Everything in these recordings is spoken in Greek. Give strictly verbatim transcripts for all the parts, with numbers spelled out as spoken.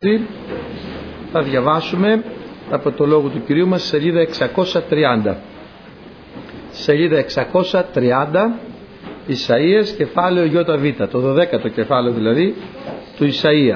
Θα διαβάσουμε από το λόγο του Κυρίου μας σελίδα εξακόσια τριάντα. Σελίδα εξακόσια τριάντα, Ισαΐας, κεφάλαιο ΙΒ, το δωδέκατο κεφάλαιο δηλαδή του Ισαΐα.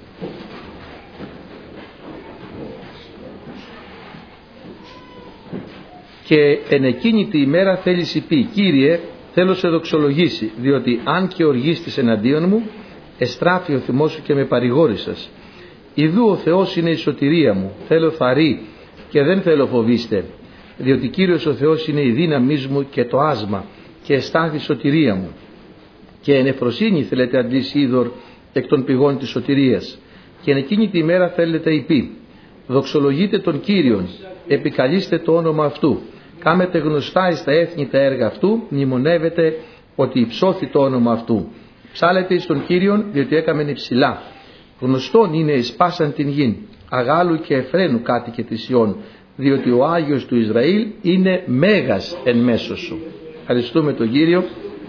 Και εν εκείνη τη ημέρα θέλεις πει, Κύριε, θέλω σε δοξολογήσει, διότι αν και οργίστης εναντίον μου, εστράφει ο θυμός σου και με παρηγόρησας. Ιδού ο Θεός είναι η σωτηρία μου, θέλω θαρρή και δεν θέλω φοβήστε, διότι Κύριος ο Θεός είναι η δύναμής μου και το άσμα και εστάθη η σωτηρία μου. Και εν ευφροσύνη θέλετε αντλήσει είδωρ εκ των πηγών της σωτηρίας. Και εν εκείνη τη ημέρα θέλετε υπή, δοξολογείτε τον Κύριον, επικαλείστε το όνομα αυτού, κάμετε γνωστά εις τα έθνη τα έργα αυτού, μνημονεύετε ότι υψώθη το όνομα αυτού. Ψάλετε εις τον Κύριον, διότι έκαμεν υψηλά. Γνωστόν είναι εις πάσαν την γην, αγάλου και εφραίνου κάτοικε της Ιών, διότι ο Άγιος του Ισραήλ είναι μέγας εν μέσω σου. Ευχαριστούμε τον Κύριο.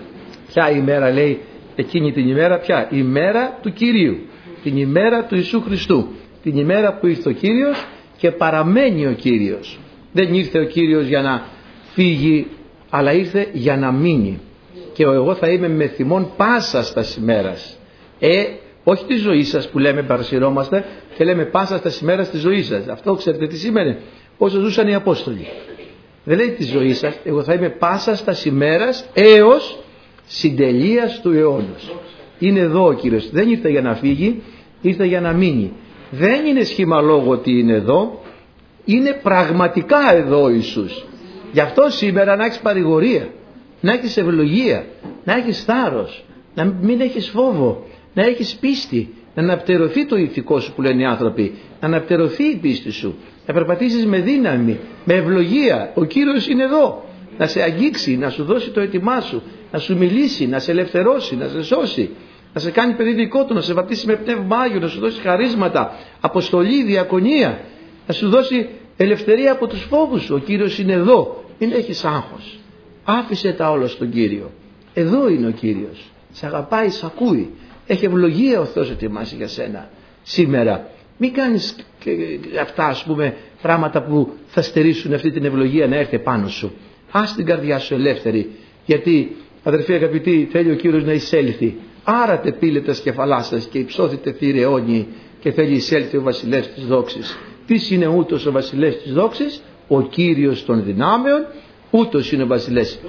Ποια ημέρα λέει εκείνη την ημέρα, ποια? Η ημέρα του Κυρίου, την ημέρα του Ιησού Χριστού, την ημέρα που ήρθε ο Κύριος και παραμένει ο Κύριος. Δεν ήρθε ο Κύριος για να φύγει, αλλά ήρθε για να μείνει. Και εγώ θα είμαι με θυμόν πάσα στα ημέρας. Ε, όχι τη ζωή σας που λέμε παρασυρώμαστε και λέμε πάσα στα ημέρας τη ζωή σας. Αυτό ξέρετε τι σημαίνει? Όσο ζούσαν οι Απόστολοι. Δεν λέει τη ζωή σας, εγώ θα είμαι πάσα στα ημέρας έως συντελείας του αιώνος. Είναι εδώ ο Κύριος. Δεν ήρθε για να φύγει, ήρθε για να μείνει. Δεν είναι σχήμα λόγο ότι είναι εδώ, είναι πραγματικά εδώ ο Ιησούς. Γι' αυτό σήμερα να έχεις παρηγορία, να έχεις ευλογία, να έχεις θάρρος, να μην έχεις φόβο, να έχεις πίστη, να αναπτερωθεί το ηθικό σου που λένε οι άνθρωποι, να αναπτερωθεί η πίστη σου, να περπατήσεις με δύναμη, με ευλογία. Ο Κύριος είναι εδώ, να σε αγγίξει, να σου δώσει το έτοιμά σου, να σου μιλήσει, να σε ελευθερώσει, να σε σώσει, να σε κάνει παιδί δικό του, να σε βαπτίσει με πνεύμα Άγιο, να σου δώσει χαρίσματα, αποστολή, διακονία, να σου δώσει ελευθερία από τους φόβους σου. Ο Κύριος είναι εδώ, μην έχεις άγχος. Άφησε τα όλα στον Κύριο. Εδώ είναι ο Κύριος. Σε αγαπάει, σε ακούει. Έχει ευλογία ο Θεός ετοιμάσει για σένα σήμερα. Μην κάνεις αυτά, ας πούμε, πράγματα που θα στερήσουν αυτή την ευλογία να έρθει πάνω σου. Ας την καρδιά σου ελεύθερη. Γιατί, αδερφοί αγαπητοί, θέλει ο Κύριος να εισέλθει. Άρατε πύλετε σκεφαλά σας και υψώθητε θύρε αιώνιοι, και θέλει εισέλθει ο βασιλεύς της δόξης. Ποιος είναι ούτως ο βασιλεύς της δόξης? Ο Κύριος των δυνάμεων, ούτως είναι ο βασιλεύς.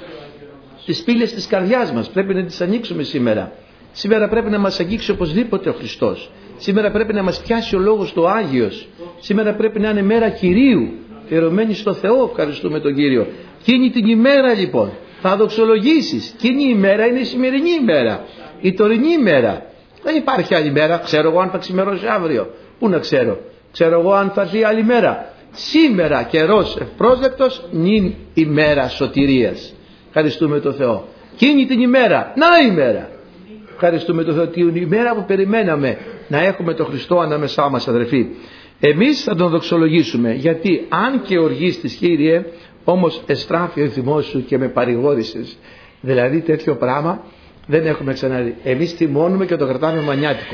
Τις πύλες της καρδιάς μας πρέπει να τις ανοίξουμε σήμερα. Σήμερα πρέπει να μας αγγίξει οπωσδήποτε ο Χριστός. Σήμερα πρέπει να μας πιάσει ο λόγος του Άγιος. Σήμερα πρέπει να είναι μέρα Κυρίου, αφιερωμένη στο Θεό. Ευχαριστούμε τον Κύριο. Εκείνη την ημέρα λοιπόν θα δοξολογήσεις. Εκείνη η ημέρα είναι η σημερινή ημέρα, η τωρινή ημέρα. Δεν υπάρχει άλλη μέρα. Ξέρω εγώ αν θα ξημερώσει αύριο. Πού να ξέρω? Ξέρω εγώ αν θα έρθει άλλη μέρα. Σήμερα καιρός ευπρόσδεκτος νυν ημέρα σωτηρίας. Ευχαριστούμε τον Θεό. Εκείνη την ημέρα, να η ημέρα. Ευχαριστούμε τον Θεό, την ημέρα που περιμέναμε να έχουμε τον Χριστό ανάμεσά μας, αδερφοί. Εμείς θα τον δοξολογήσουμε, γιατί αν και οργίστης, Κύριε, όμως εστράφει ο θυμός σου και με παρηγόρησες. Δηλαδή τέτοιο πράγμα δεν έχουμε ξαναδεί. Εμείς θυμώνουμε και το κρατάμε μανιάτικο.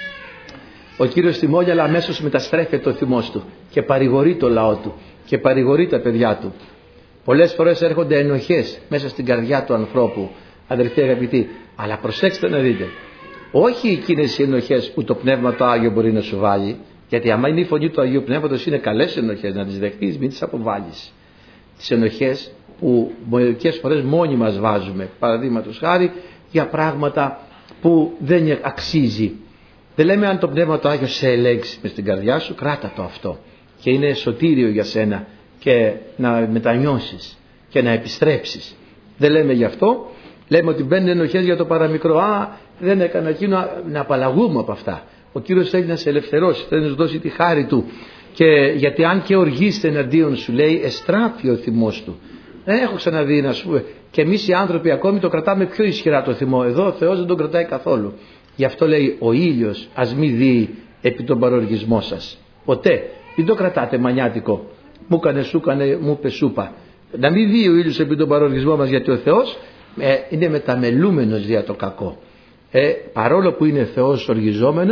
Ο Κύριος θυμώνει, αλλά αμέσως μεταστρέφεται ο θυμός του και παρηγορεί το λαό του και παρηγορεί τα παιδιά του. Πολλές φορές έρχονται ενοχές μέσα στην καρδιά του ανθρώπου, αδερφοί αγαπητοί, αλλά προσέξτε να δείτε, όχι εκείνες οι ενοχές που το Πνεύμα το Άγιο μπορεί να σου βάλει, γιατί άμα είναι η φωνή του Αγίου Πνεύματος είναι καλές ενοχές, να τις δεχτείς, μην τις αποβάλεις. Τις ενοχές που μερικές φορές μόνοι μας βάζουμε, παραδείγματος χάρη, για πράγματα που δεν αξίζει. Δεν λέμε αν το Πνεύμα το Άγιο σε ελέγξει μες στην καρδιά σου, κράτα το αυτό και είναι σωτήριο για σένα και να μετανιώσεις και να επιστρέψεις. Δεν λέμε γι' αυτό. Λέμε ότι μπαίνουν ενοχές για το παραμικρό. Α, δεν έκανα εκείνο, να απαλλαγούμε από αυτά. Ο Κύριος θέλει να σε ελευθερώσει, θέλει να σου δώσει τη χάρη του. Και γιατί αν και οργίστε εναντίον σου, λέει, εστράφει ο θυμός του. Δεν έχω ξαναδεί να σου πούμε. Και εμείς οι άνθρωποι ακόμη το κρατάμε πιο ισχυρά το θυμό. Εδώ ο Θεός δεν τον κρατάει καθόλου. Γι' αυτό λέει ο ήλιος ας μη δει επί τον παροργισμό σας. Ποτέ. Μην το κρατάτε μανιάτικο. Μου κανε, σου κανε, μου πε, σούπα. Να μην δει ο ήλιος επί τον παροργισμό μας, γιατί ο Θεός ε, είναι μεταμελούμενος δια το κακό. Ε, παρόλο που είναι Θεός οργιζόμενος,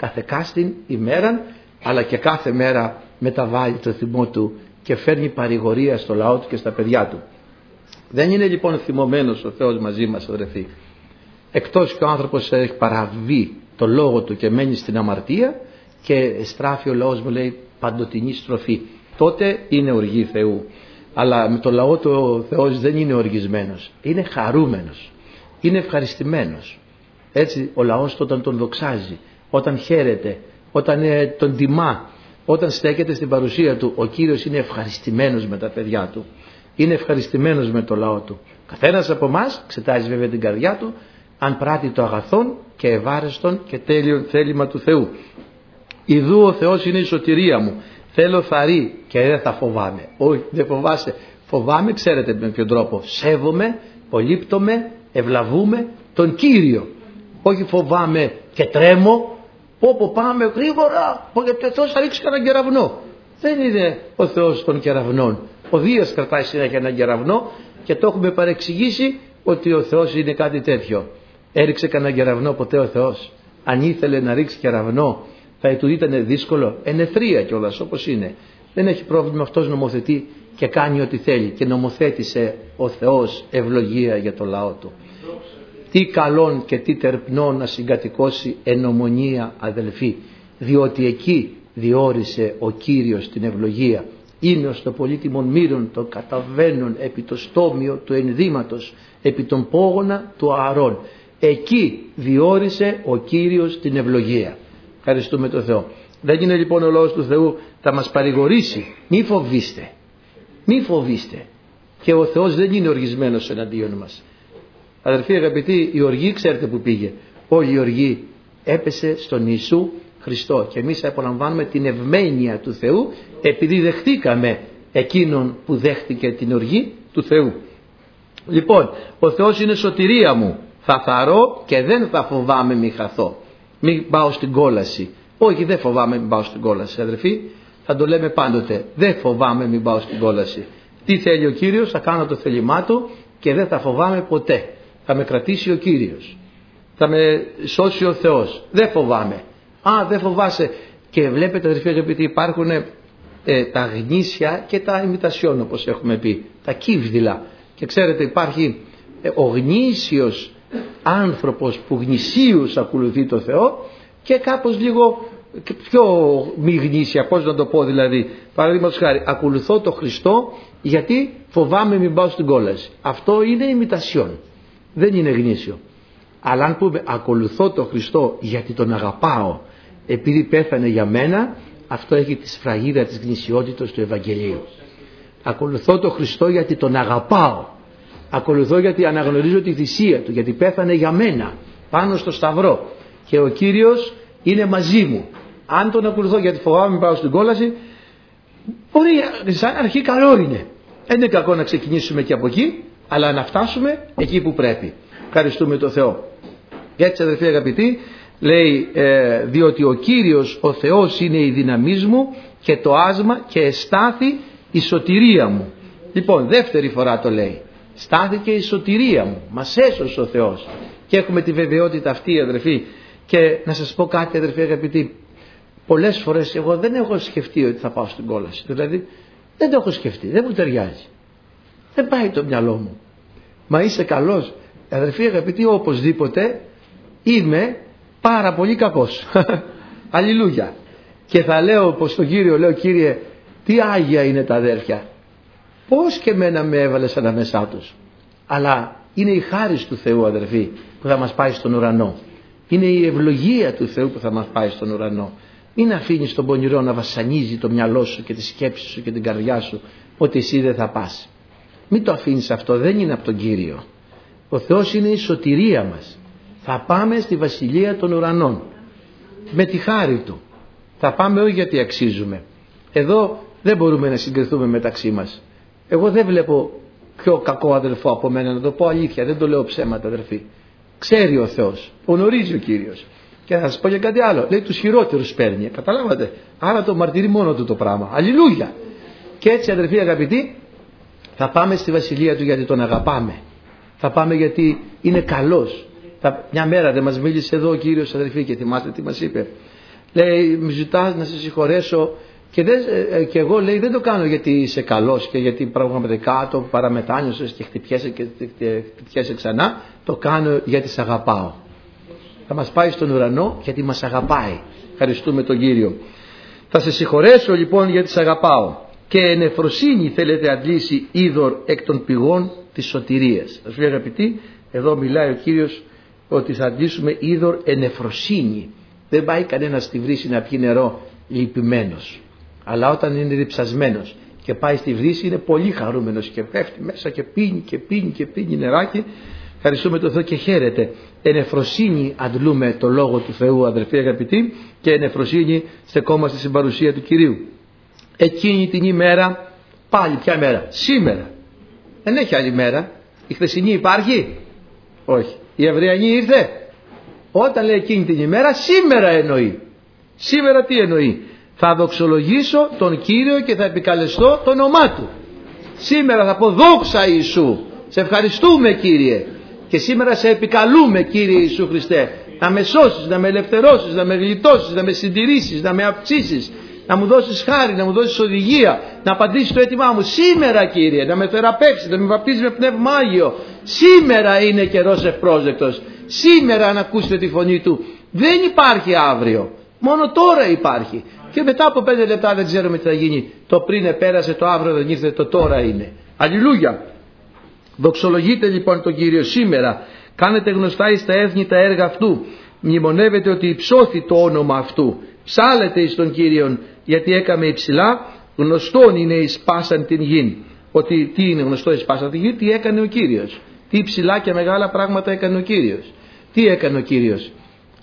κάθε κάστην ημέραν, αλλά και κάθε μέρα μεταβάλλει το θυμό του και φέρνει παρηγορία στο λαό του και στα παιδιά του. Δεν είναι λοιπόν θυμωμένος ο Θεός μαζί μας, αδερφοί. Εκτός και ο άνθρωπος έχει παραβεί το λόγο του και μένει στην αμαρτία και στράφει ο λαός, μου λέει, παντοτινή στροφή, τότε είναι οργή Θεού. Αλλά με το λαό του ο Θεός δεν είναι οργισμένος, είναι χαρούμενος, είναι ευχαριστημένος. Έτσι ο λαός όταν τον δοξάζει, όταν χαίρεται, όταν τον τιμά, όταν στέκεται στην παρουσία του, ο Κύριος είναι ευχαριστημένος με τα παιδιά του, είναι ευχαριστημένος με το λαό του. Καθένας από εμάς εξετάζει βέβαια την καρδιά του, αν πράττει το αγαθόν και ευάρεστον και τέλειον θέλημα του Θεού. Ιδού ο Θεός είναι η σωτηρία μου, θέλω θαρρή και δεν θα φοβάμαι. Όχι, δεν φοβάσαι. Φοβάμαι, ξέρετε με ποιον τρόπο. Σέβομαι, πολύπτομαι, ευλαβούμε τον Κύριο. Όχι φοβάμαι και τρέμω. Πω πω πάμε γρήγορα, πω γιατί ο Θεός θα ρίξει κανέναν κεραυνό. Δεν είναι ο Θεός των κεραυνών. Ο Δίας κρατάει συνέχεια έναν κεραυνό και το έχουμε παρεξηγήσει ότι ο Θεός είναι κάτι τέτοιο. Έριξε κανέναν κεραυνό ποτέ ο Θεός? Αν ήθελε να ρίξει κεραυνό θα του ήταν δύσκολο? Ενεθρία κιόλας όπως είναι. Δεν έχει πρόβλημα, αυτός νομοθετεί και κάνει ό,τι θέλει, και νομοθέτησε ο Θεός ευλογία για το λαό του. Τι καλόν και τι τερπνό να συγκατοικώσει εν ομονία, αδελφοί, διότι εκεί διόρισε ο Κύριος την ευλογία. Είναι ως το πολύτιμον μύρον το καταβαίνουν επί το στόμιο του ενδύματος, επί τον πόγωνα του Ααρών. Εκεί διόρισε ο Κύριος την ευλογία. Ευχαριστούμε τον Θεό. Δεν είναι λοιπόν ο λόγος του Θεού θα μας παρηγορήσει. Μη φοβήστε, μη φοβήστε. Και ο Θεός δεν είναι οργισμένος εναντίον μας. Αδερφοί αγαπητοί, η οργή ξέρετε που πήγε? Όλη η οργή έπεσε στον Ιησού Χριστό και εμείς απολαμβάνουμε την ευμένεια του Θεού επειδή δεχτήκαμε εκείνον που δέχτηκε την οργή του Θεού. Λοιπόν, ο Θεός είναι σωτηρία μου, θα θαρώ και δεν θα φοβάμαι μη χαθώ, μην πάω στην κόλαση. Όχι, δεν φοβάμαι μην πάω στην κόλαση, αδερφοί, θα το λέμε πάντοτε, δεν φοβάμαι μην πάω στην κόλαση. Τι θέλει ο Κύριος, θα κάνω το θέλημά του και δεν θα φοβάμαι ποτέ. Θα με κρατήσει ο Κύριος, θα με σώσει ο Θεός, δεν φοβάμαι. Α, δεν φοβάσαι. Και βλέπετε, αδερφοί αγαπητοί, υπάρχουν ε, τα γνήσια και τα ημιτασιόν, όπως έχουμε πει, τα κύβδηλα. Και ξέρετε, υπάρχει ε, ο γνήσιος άνθρωπος που γνησίους ακολουθεί το Θεό και κάπως λίγο πιο μη γνήσια, πώς να το πω δηλαδή. Παραδείγματος χάρη, ακολουθώ το Χριστό γιατί φοβάμαι μην πάω στην κόλαση. Αυτό είναι ημιτασιόν, δεν είναι γνήσιο. Αλλά αν πούμε ακολουθώ τον Χριστό γιατί τον αγαπάω, επειδή πέθανε για μένα, αυτό έχει τη σφραγίδα της γνησιότητας του Ευαγγελίου. Ακολουθώ τον Χριστό γιατί τον αγαπάω. Ακολουθώ γιατί αναγνωρίζω τη θυσία του, γιατί πέθανε για μένα πάνω στο σταυρό και ο Κύριος είναι μαζί μου. Αν τον ακολουθώ γιατί φοβάμαι πάω στην κόλαση, μπορεί σαν αρχή καλό είναι. Δεν είναι κακό να ξεκινήσουμε και από εκεί, αλλά να φτάσουμε εκεί που πρέπει. Ευχαριστούμε τον Θεό. Και έτσι, αδερφοί αγαπητοί, λέει ε, διότι ο Κύριος ο Θεός είναι η δύναμή μου και το άσμα και εστάθη η σωτηρία μου. Λοιπόν, δεύτερη φορά το λέει, στάθηκε η σωτηρία μου, μας έσωσε ο Θεός και έχουμε τη βεβαιότητα αυτή, αδερφοί. Και να σας πω κάτι, αδερφοί αγαπητοί, πολλές φορές εγώ δεν έχω σκεφτεί ότι θα πάω στην κόλαση, δηλαδή δεν το έχω σκεφτεί, δεν μου ταιριάζει, δεν πάει το μυαλό μου. Μα είσαι καλός, αδερφοί αγαπητοί, οπωσδήποτε είμαι πάρα πολύ κακός. Αλληλούια. Και θα λέω πως τον Κύριο, λέω, Κύριε, τι άγια είναι τα αδέρφια, πως και μένα με έβαλες ανάμεσά τους. Αλλά είναι η χάρις του Θεού, αδερφοί, που θα μας πάει στον ουρανό. Είναι η ευλογία του Θεού που θα μας πάει στον ουρανό. Μην αφήνεις τον πονηρό να βασανίζει το μυαλό σου και τη σκέψη σου και την καρδιά σου ότι εσύ δεν θα πας. Μην το αφήνεις αυτό, δεν είναι από τον Κύριο. Ο Θεός είναι η σωτηρία μας. Θα πάμε στη βασιλεία των ουρανών με τη χάρη του. Θα πάμε όχι γιατί αξίζουμε. Εδώ δεν μπορούμε να συγκριθούμε μεταξύ μας. Εγώ δεν βλέπω πιο κακό αδελφό από μένα, να το πω αλήθεια, δεν το λέω ψέματα, αδελφοί. Ξέρει ο Θεός, γνωρίζει ο Κύριος. Και θα σας πω για κάτι άλλο, λέει τους χειρότερους παίρνει, καταλάβατε. Άρα το μαρτυρεί μόνο του το πράγμα. Αλληλούια. Και έτσι, αδελφοί αγαπητοί, θα πάμε στη βασιλεία του γιατί τον αγαπάμε. Θα πάμε γιατί είναι καλός. Θα... Μια μέρα δεν μας μίλησε εδώ ο Κύριος, αδελφοί, και θυμάστε τι μας είπε? Λέει, μου ζητάς να σε συγχωρέσω και, δεν, και εγώ λέει δεν το κάνω γιατί είσαι καλός και γιατί πραγματικά το παραμετάνιωσες και χτυπιέσαι και χτυπιέσαι ξανά. Το κάνω γιατί σε αγαπάω. Θα μας πάει στον ουρανό γιατί μας αγαπάει. Ευχαριστούμε τον Κύριο. Θα σε συγχωρέσω λοιπόν γιατί σε αγαπάω. Και εν εφροσύνη θέλετε αντλήσει είδωρ εκ των πηγών της σωτηρίας. Ας πούμε αγαπητοί, εδώ μιλάει ο Κύριος ότι θα αντλήσουμε είδωρ εν εφροσύνη. Δεν πάει κανένας στη βρύση να πιει νερό λυπημένος. Αλλά όταν είναι διψασμένος και πάει στη βρύση είναι πολύ χαρούμενος και πέφτει μέσα και πίνει και πίνει και πίνει νεράκι. Ευχαριστούμε τον Θεό και χαίρεται. Εν εφροσύνη αντλούμε το Λόγο του Θεού, αδελφοί αγαπητοί, και εν εφροσύνη στεκόμαστε στην παρουσία του Κυρίου. Εκείνη την ημέρα, πάλι ποια μέρα? Σήμερα. Δεν έχει άλλη μέρα. Η χθεσινή υπάρχει? Όχι. Η αυριανή ήρθε? Όταν λέει εκείνη την ημέρα, σήμερα εννοεί. Σήμερα τι εννοεί? Θα δοξολογήσω τον Κύριο και θα επικαλεστώ το όνομά Του. Σήμερα θα πω δόξα Ιησού. Σε ευχαριστούμε Κύριε. Και σήμερα σε επικαλούμε Κύριε Ιησού Χριστέ. Να με σώσεις, να με ελευθερώσεις, να με γλιτώσεις, να με συντηρήσεις, να με αυξήσεις. Να μου δώσεις χάρη, να μου δώσεις οδηγία, να απαντήσεις το αίτημά μου. Σήμερα Κύριε, να με θεραπεύσεις, να με βαπτίσεις με Πνεύμα Άγιο. Σήμερα είναι καιρός ευπρόσδεκτος. Σήμερα να ακούσετε τη φωνή Του. Δεν υπάρχει αύριο. Μόνο τώρα υπάρχει. Και μετά από πέντε λεπτά δεν ξέρουμε τι θα γίνει. Το πριν επέρασε, το αύριο δεν ήρθε, το τώρα είναι. Αλληλούια. Δοξολογείτε λοιπόν τον Κύριο σήμερα. Κάνετε γνωστά εις τα έθνη τα έργα Αυτού. Μνημονεύετε ότι υψώθη το όνομα Αυτού. Ψάλετε εις τον Κύριον γιατί έκαμε υψηλά. Γνωστόν είναι εις πάσαν την γην. Ότι τι είναι γνωστό εις πάσαν την γην? Τι έκανε ο Κύριος. Τι υψηλά και μεγάλα πράγματα έκανε ο Κύριος. Τι έκανε ο Κύριος?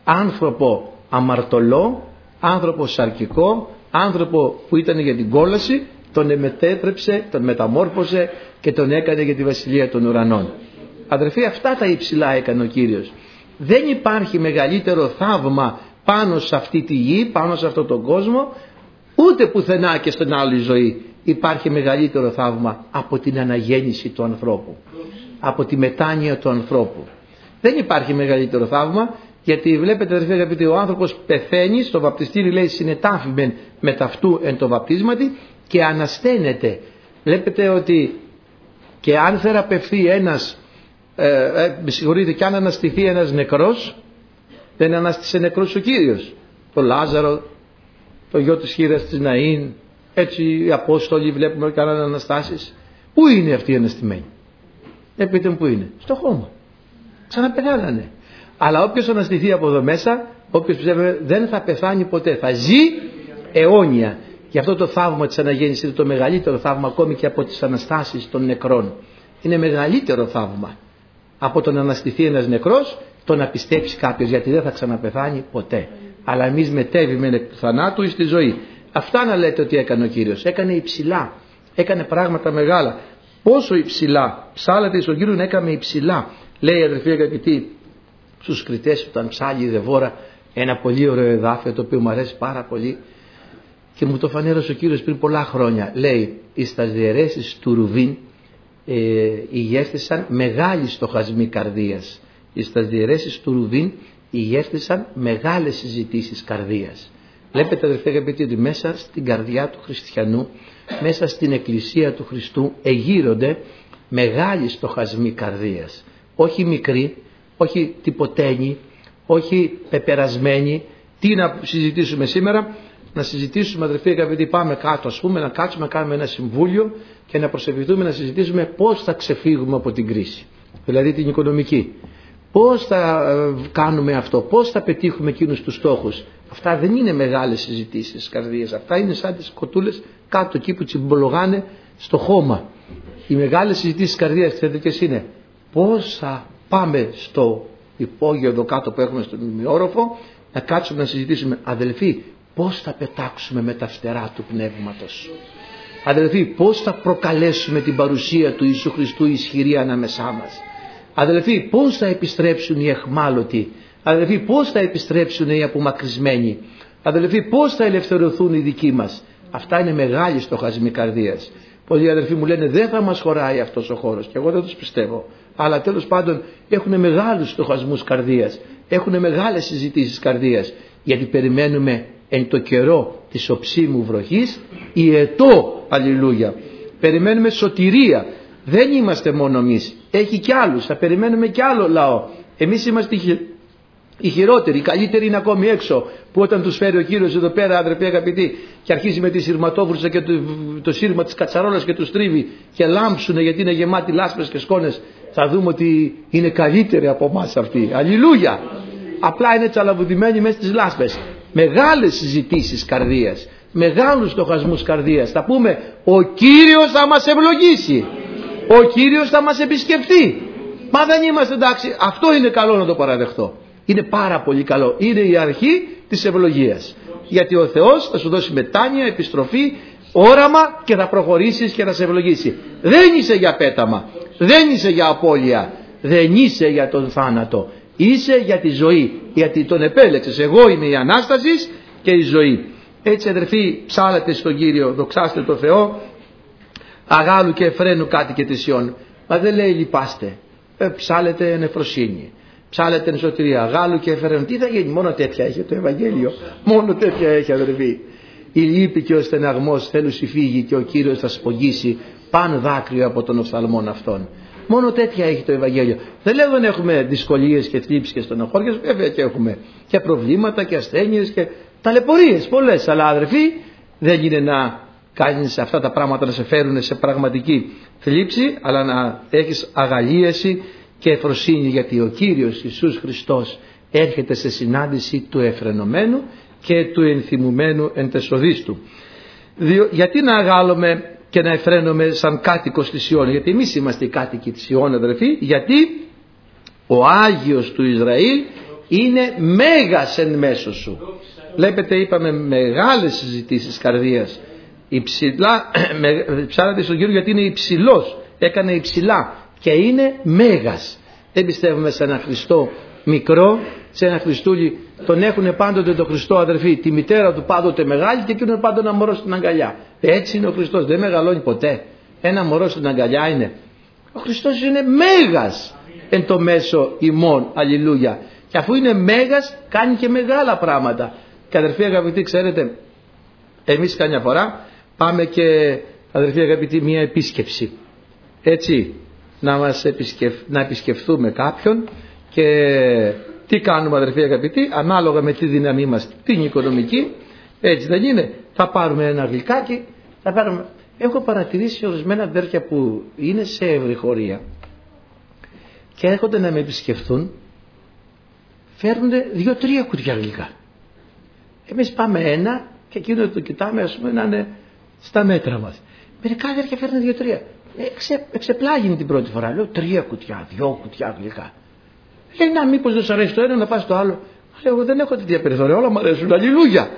Άνθρωπο αμαρτωλό, άνθρωπο σαρκικό, άνθρωπο που ήταν για την κόλαση, τον μετέτρεψε, τον μεταμόρφωσε και τον έκανε για τη βασιλεία των ουρανών. Αδερφοί, αυτά τα υψηλά έκανε ο Κύριος. Δεν υπάρχει μεγαλύτερο θαύμα πάνω σε αυτή τη γη, πάνω σε αυτόν τον κόσμο, ούτε πουθενά και στην άλλη ζωή υπάρχει μεγαλύτερο θαύμα από την αναγέννηση του ανθρώπου, από τη μετάνοια του ανθρώπου. Δεν υπάρχει μεγαλύτερο θαύμα, γιατί βλέπετε αδερφοί αγαπητοί, ο άνθρωπος πεθαίνει, στο βαπτιστήρι λέει συνετάφημεν με ταυτού εν το βαπτίσματι και ανασταίνεται. Βλέπετε ότι και αν θεραπευθεί ένας, ε, ε, με συγχωρείτε, και αν αναστηθεί ένας νεκρός, δεν ανάστησε νεκρός ο Κύριος. Το Λάζαρο, το γιο της χήρας της Ναΐν, έτσι οι Απόστολοι βλέπουμε ότι κάνανε αναστάσεις. Πού είναι αυτοί οι αναστημένοι? Δεν πείτε μου πού είναι? Στο χώμα. Ξαναπεθάνανε. Αλλά όποιος αναστηθεί από εδώ μέσα, όποιος πιστεύει δεν θα πεθάνει ποτέ, θα ζει αιώνια. Γι' αυτό το θαύμα της αναγέννησης είναι το μεγαλύτερο θαύμα ακόμη και από τις αναστάσεις των νεκρών. Είναι μεγαλύτερο θαύμα από το να αναστηθεί ένας νεκρός, το να πιστέψει κάποιος, γιατί δεν θα ξαναπεθάνει ποτέ. Αλλά εμείς μετέβημε εκ του θανάτου εις τη ζωή. Αυτά να λέτε ότι έκανε ο Κύριος. Έκανε υψηλά. Έκανε πράγματα μεγάλα. Πόσο υψηλά? Ψάλατε στον Κύριο να έκαμε υψηλά. Λέει αδερφοί αγαπητοί στους κριτές όταν ψάλει η Δεβόρα ένα πολύ ωραίο εδάφιο το οποίο μου αρέσει πάρα πολύ και μου το φανέρωσε ο Κύριος πριν πολλά χρόνια. Λέει εις τας διαιρέσεις του Ρουβίν ε, ηγέστησαν μεγάλοι στοχασμοί καρδίας. Εις τας διαιρέσεις του Ρουβίν ηγέστησαν μεγάλες συζητήσεις καρδίας. Βλέπετε αδερφοί αγαπητοί ότι μέσα στην καρδιά του χριστιανού, μέσα στην εκκλησία του Χριστού εγείρονται μεγάλοι στοχασμοί καρδίας. Όχι μικροί, όχι τυποτένοι, όχι πεπερασμένοι. Τι να συζητήσουμε σήμερα? Να συζητήσουμε αδερφοί αγαπητοί, πάμε κάτω ας πούμε, να κάτσουμε να κάνουμε ένα συμβούλιο και να προσευχηθούμε να συζητήσουμε πώς θα ξεφύγουμε από την κρίση, δηλαδή την οικονομική. Πώς θα κάνουμε αυτό, πώς θα πετύχουμε εκείνους τους στόχους. Αυτά δεν είναι μεγάλες συζητήσεις καρδίας, αυτά είναι σαν τις κοτούλες κάτω εκεί που τσιμπολογάνε στο χώμα. Οι μεγάλες συζητήσεις καρδίας ξέρετε ποιες είναι? Πώς θα πάμε στο υπόγειο εδώ κάτω που έχουμε στον ημιόροφο, να κάτσουμε να συζητήσουμε, αδελφοί, πώς θα πετάξουμε με τα φτερά του πνεύματος. Αδελφοί, πώς θα προκαλέσουμε την παρουσία του Ιησού Χριστού ισχυρή ανάμεσά μας. Αδελφοί, πώς θα επιστρέψουν οι αιχμάλωτοι. Αδελφοί, πώς θα επιστρέψουν οι απομακρυσμένοι. Αδελφοί, πώς θα ελευθερωθούν οι δικοί μας. Αυτά είναι μεγάλοι στοχασμοί καρδίας. Πολλοί αδελφοί μου λένε δεν θα μας χωράει αυτός ο χώρος και εγώ δεν τους πιστεύω. Αλλά τέλος πάντων έχουν μεγάλους στοχασμούς καρδίας. Έχουν μεγάλες συζητήσεις καρδίας. Γιατί περιμένουμε εν το καιρό της οψίμου βροχής ιετώ, αλληλούια. Περιμένουμε σωτηρία. Δεν είμαστε μόνο εμείς, έχει κι άλλους, θα περιμένουμε κι άλλο λαό. Εμείς είμαστε οι χειρότεροι, οι καλύτεροι είναι ακόμη έξω, που όταν τους φέρει ο Κύριος εδώ πέρα, αδερφοί αγαπητοί, και αρχίζει με τη σειρματόβουρτσα και το, το σύρμα της κατσαρόλας και τους τρίβει και λάμψουνε γιατί είναι γεμάτοι λάσπες και σκόνες, θα δούμε ότι είναι καλύτεροι από εμάς αυτοί. Αλληλούια! Απλά είναι τσαλαβουδημένοι μέσα στις λάσπες. Μεγάλες συζητήσεις καρδίας, μεγάλους στοχασμούς καρδίας. Θα πούμε, ο Κύριος θα μας ευλογήσει, ο Κύριος θα μας επισκεφτεί. Μα δεν είμαστε εντάξει, αυτό είναι καλό να το παραδεχτώ. Είναι πάρα πολύ καλό. Είναι η αρχή της ευλογίας. Γιατί ο Θεός θα σου δώσει μετάνοια, επιστροφή, όραμα και θα προχωρήσεις και θα σε ευλογήσει. Δεν είσαι για πέταμα, δεν είσαι για απώλεια, δεν είσαι για τον θάνατο. Είσαι για τη ζωή, γιατί τον επέλεξες. Εγώ είμαι η Ανάσταση και η ζωή. Έτσι αδερφοί, ψάλατε στον Κύριο, δοξάστε τον Θεό, αγάλου και εφραίνου κάτι και της Ιών. Μα δεν λέει λυπάστε, ε, ψάλετε εν εφροσύνη, ψάλετε εν σωτηρία, αγάλου και εφραίνου. Τι θα γίνει, μόνο τέτοια έχει το Ευαγγέλιο, μόνο τέτοια έχει αδερφοί. Η λύπη και ο στεναγμός θέλουν φύγει και ο Κύριος θα σπογγίσει παν δάκρυο από τον οφθαλμόν αυτών. Μόνο τέτοια έχει το Ευαγγέλιο. Δεν λέω δεν έχουμε δυσκολίες και θλίψεις και στενοχώριες, βέβαια και έχουμε και προβλήματα και ασθένειες και ταλαιπωρίες πολλές, αλλά αδερφοί δεν είναι να κάνεις αυτά τα πράγματα να σε φέρουν σε πραγματική θλίψη, αλλά να έχεις αγαλίαση και εφροσύνη, γιατί ο Κύριος Ιησούς Χριστός έρχεται σε συνάντηση του εφρενωμένου και του ενθυμουμένου εν τεσοδείς του. Διο, γιατί να αγάλουμε και να εφραίνουμε σαν κάτοικος της Ιών? Γιατί εμείς είμαστε οι κάτοικοι της Ιών, αδερφοί, γιατί ο Άγιος του Ισραήλ είναι μέγας εν μέσω σου. Βλέπετε, είπαμε μεγάλες συζητήσεις καρδίας. Υψηλά, ψάρατε στον Κύριο γιατί είναι υψηλός, έκανε υψηλά και είναι μέγας. Δεν πιστεύουμε σε ένα Χριστό μικρό, σε ένα Χριστούλη. Τον έχουν πάντοτε τον Χριστό, αδερφοί, τη μητέρα του πάντοτε μεγάλη και εκείνο πάντοτε ένα μωρό στην αγκαλιά. Έτσι είναι ο Χριστός, δεν μεγαλώνει ποτέ. Ένα μωρό στην αγκαλιά είναι. Ο Χριστός είναι μέγας εν το μέσο ημών, αλληλούια. Και αφού είναι μέγας, κάνει και μεγάλα πράγματα. Και αδερφοί αγαπητοί, ξέρετε, εμείς καμιά φορά πάμε και, αδερφοί αγαπητοί, μια επίσκεψη. Έτσι, να, μας επισκεφ... να επισκεφθούμε κάποιον και τι κάνουμε, αδερφοί αγαπητοί, ανάλογα με τη δύναμή μας, την οικονομική, έτσι δεν είναι, θα πάρουμε ένα γλυκάκι, θα πάρουμε... Έχω παρατηρήσει ορισμένα αδέρφια που είναι σε ευρυχωρία και έρχονται να με επισκεφθούν, φέρνουν δύο-τρία κουτιά γλυκά. Εμείς πάμε ένα και εκείνο το κοιτάμε, ας πούμε, να είναι στα μέτρα μας. Μερικά αδέρφια φέρνουν δύο-τρία. Εξε, εξεπλάγινε την πρώτη φορά. Λέω τρία κουτιά, δυο κουτιά γλυκά. Λέει, να, μήπως δεν σου αρέσει το ένα, να πας το άλλο. Λέω, εγώ δεν έχω τέτοια περιθώρια, όλα μου αρέσουν, αλληλούια.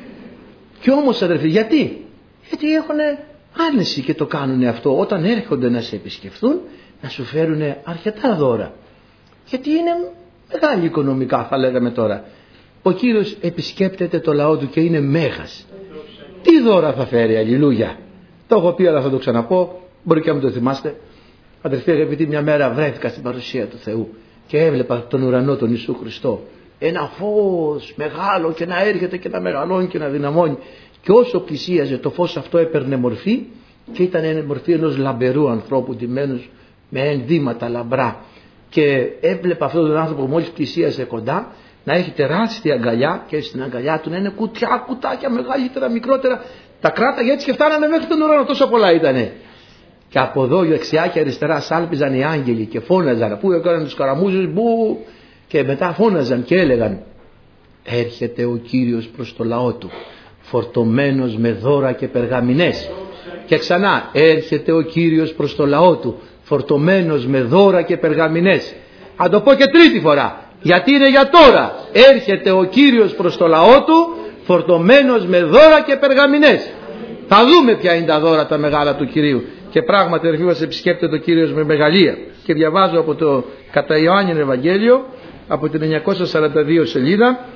Και όμως, αδερφοί, γιατί? Γιατί έχουν άνεση και το κάνουν αυτό. Όταν έρχονται να σε επισκεφθούν, να σου φέρουν αρκετά δώρα. Γιατί είναι μεγάλη οικονομικά, θα λέγαμε τώρα. Ο Κύριος επισκέπτεται το λαό του και είναι μέγας. Τι δώρα θα φέρει, αλληλούια. Το έχω πει, αλλά θα το ξαναπώ. Μπορεί και να μην το θυμάστε. Αδερφοί αγαπητοί, μια μέρα βρέθηκα στην παρουσία του Θεού και έβλεπα τον ουρανό, τον Ιησού Χριστό. Ένα φως μεγάλο και να έρχεται και να μεγαλώνει και να δυναμώνει. Και όσο πλησίαζε, το φως αυτό έπαιρνε μορφή και ήταν μορφή ενός λαμπερού ανθρώπου ντυμένους με ενδύματα λαμπρά. Και έβλεπα αυτόν τον άνθρωπο μόλις πλησίαζε κοντά να έχει τεράστια αγκαλιά και στην αγκαλιά του να είναι κουτιά, κουτάκια μεγαλύτερα, μικρότερα. Τα κράταγε έτσι και φτάνανε μέχρι τον ουρανό, τόσο πολλά ήτανε. Και από εδώ δεξιά και αριστερά σάλπιζαν οι άγγελοι και φώναζαν, που έκαναν τους καραμούζους, μπου, και μετά φώναζαν και έλεγαν, έρχεται ο Κύριος προς το λαό του, φορτωμένος με δώρα και περγαμηνές. Και ξανά, έρχεται ο Κύριος προς το λαό του, φορτωμένος με δώρα και περγαμηνές. Αν το πω και τρίτη φορά, γιατί είναι για τώρα. Έρχεται ο Κύριος προς το λαό του, φορτωμένος με δώρα και περγαμηνές. Θα δούμε ποια είναι τα δώρα τα μεγάλα του Κυρίου. Και πράγματι, αδερφοί μας, επισκέπτεται ο Κύριος με μεγαλεία. Και διαβάζω από το κατά Ιωάννην Ευαγγέλιο, από την εννιακόσια σαράντα δύο σελίδα,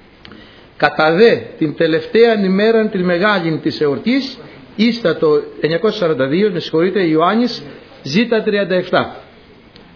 κατά δε την τελευταία ημέρα την μεγάλη της εορτής, ίστα το εννιακόσια σαράντα δύο, με συγχωρείτε, Ιωάννης ζήτα τριάντα επτά.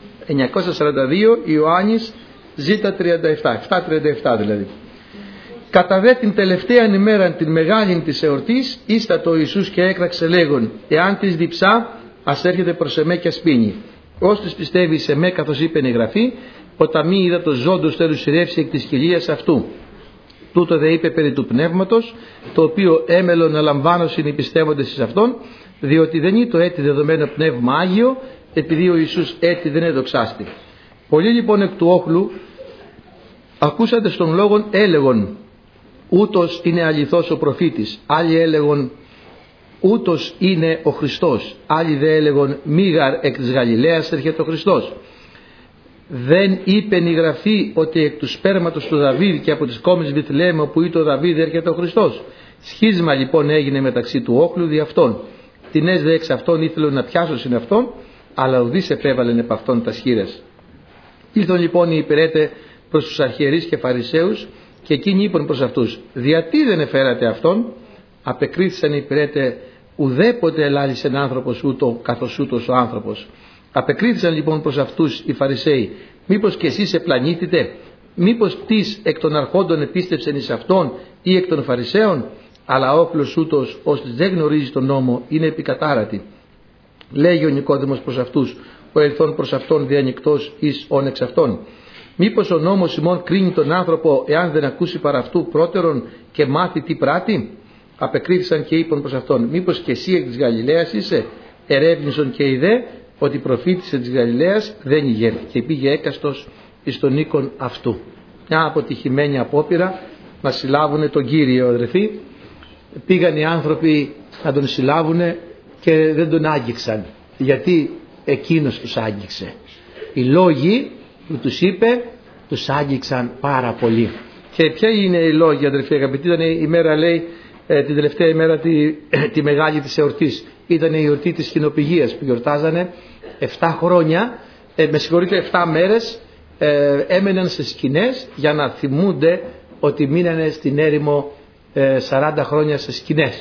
εννιακόσια σαράντα δύο Ιωάννης ζήτα τριάντα επτά, επτά τριάντα επτά δηλαδή. Κατά δε την τελευταία ημέρα την μεγάλη της εορτής, ίστατο ο Ιησούς και έκραξε λέγον, εάν της διψά, ας έρχεται προς εμέ και ας πίνει. Ως της πιστεύει σε με, καθώς είπε η Γραφή, ποταμί είδα το ζώντος τέλους σειρεύσει εκ της κοιλίας αυτού. Τούτο δε είπε περί του πνεύματος, το οποίο έμελον να λαμβάνωσιν οι πιστεύοντες εις αυτόν, διότι δεν είναι το έτη δεδομένο πνεύμα Άγιο, επειδή ο Ιησούς έτη δεν εδοξάστη. Πολλοί λοιπόν εκ του όχλου ακούσατε στον λόγον έλεγον, ούτως είναι αληθώς ο προφήτης. Άλλοι έλεγον, ούτως είναι ο Χριστός. Άλλοι δε έλεγον, μήγαρ εκ της Γαλιλαίας έρχεται ο Χριστός. Δεν είπε η Γραφή ότι εκ του σπέρματος του Δαβίδ και από τις κόμες Βηθλεέμ όπου ήταν ο Δαβίδ έρχεται ο Χριστός. Σχίσμα λοιπόν έγινε μεταξύ του όχλου δι' αυτόν. Τινές δε εξ αυτών ήθελον να πιάσω συν αυτόν, αλλά ουδείς επέβαλεν επ' αυτόν τα σχήρες. Ήλθον λοιπόν οι υπηρέτε προς τους αρχιερείς και φαρισαίους και εκείνοι είπαν προς αυτούς, διατί δεν εφέρατε αυτόν? Απεκρίθησαν οι υπηρέτε, ουδέποτε ελάλησεν άνθρωπος ούτω καθώς ούτως ο άνθρωπος. Απεκρίθησαν λοιπόν προς αυτούς οι Φαρισαίοι, μήπως και εσείς επλανήθητε, μήπως τις εκ των αρχόντων επίστευσεν εις αυτόν ή εκ των Φαρισαίων? Αλλά όχλος ούτως ώστε δεν γνωρίζει τον νόμο είναι επικατάρατη. Λέγει ο Νικόδημος προς αυτούς, ο ελθόν προς αυτόν διανυκτός εις όν εξ αυτών. Μήπως ο νόμος ημών κρίνει τον άνθρωπο εάν δεν ακούσει παρά αυτού πρώτερον και μάθει τι πράττει? Απεκρίθησαν και είπαν προς αυτόν, μήπως και εσύ εκ της Γαλιλαίας είσαι? Ερεύνησον και είδε ότι προφήτησε της Γαλιλαίας δεν ηγέρθη και πήγε έκαστος εις τον οίκον αυτού. Μια αποτυχημένη απόπειρα να συλλάβουν τον Κύριο, αδερφοί. Πήγαν οι άνθρωποι να τον συλλάβουν και δεν τον άγγιξαν, γιατί εκείνος τους άγγιξε. Οι λόγοι που τους είπε τους άγγιξαν πάρα πολύ. Και ποια είναι οι λόγοι, αδερφοί αγαπητοί? Ήταν η μέρα, λέει, ε, την τελευταία ημέρα τη, τη μεγάλη της εορτής. Ήταν η εορτή της Χινοπηγίας που γιορτάζανε εφτά χρόνια, ε, με συγχωρείτε εφτά μέρες ε, έμεναν σε σκηνές για να θυμούνται ότι μείνανε στην έρημο ε, σαράντα χρόνια σε σκηνές.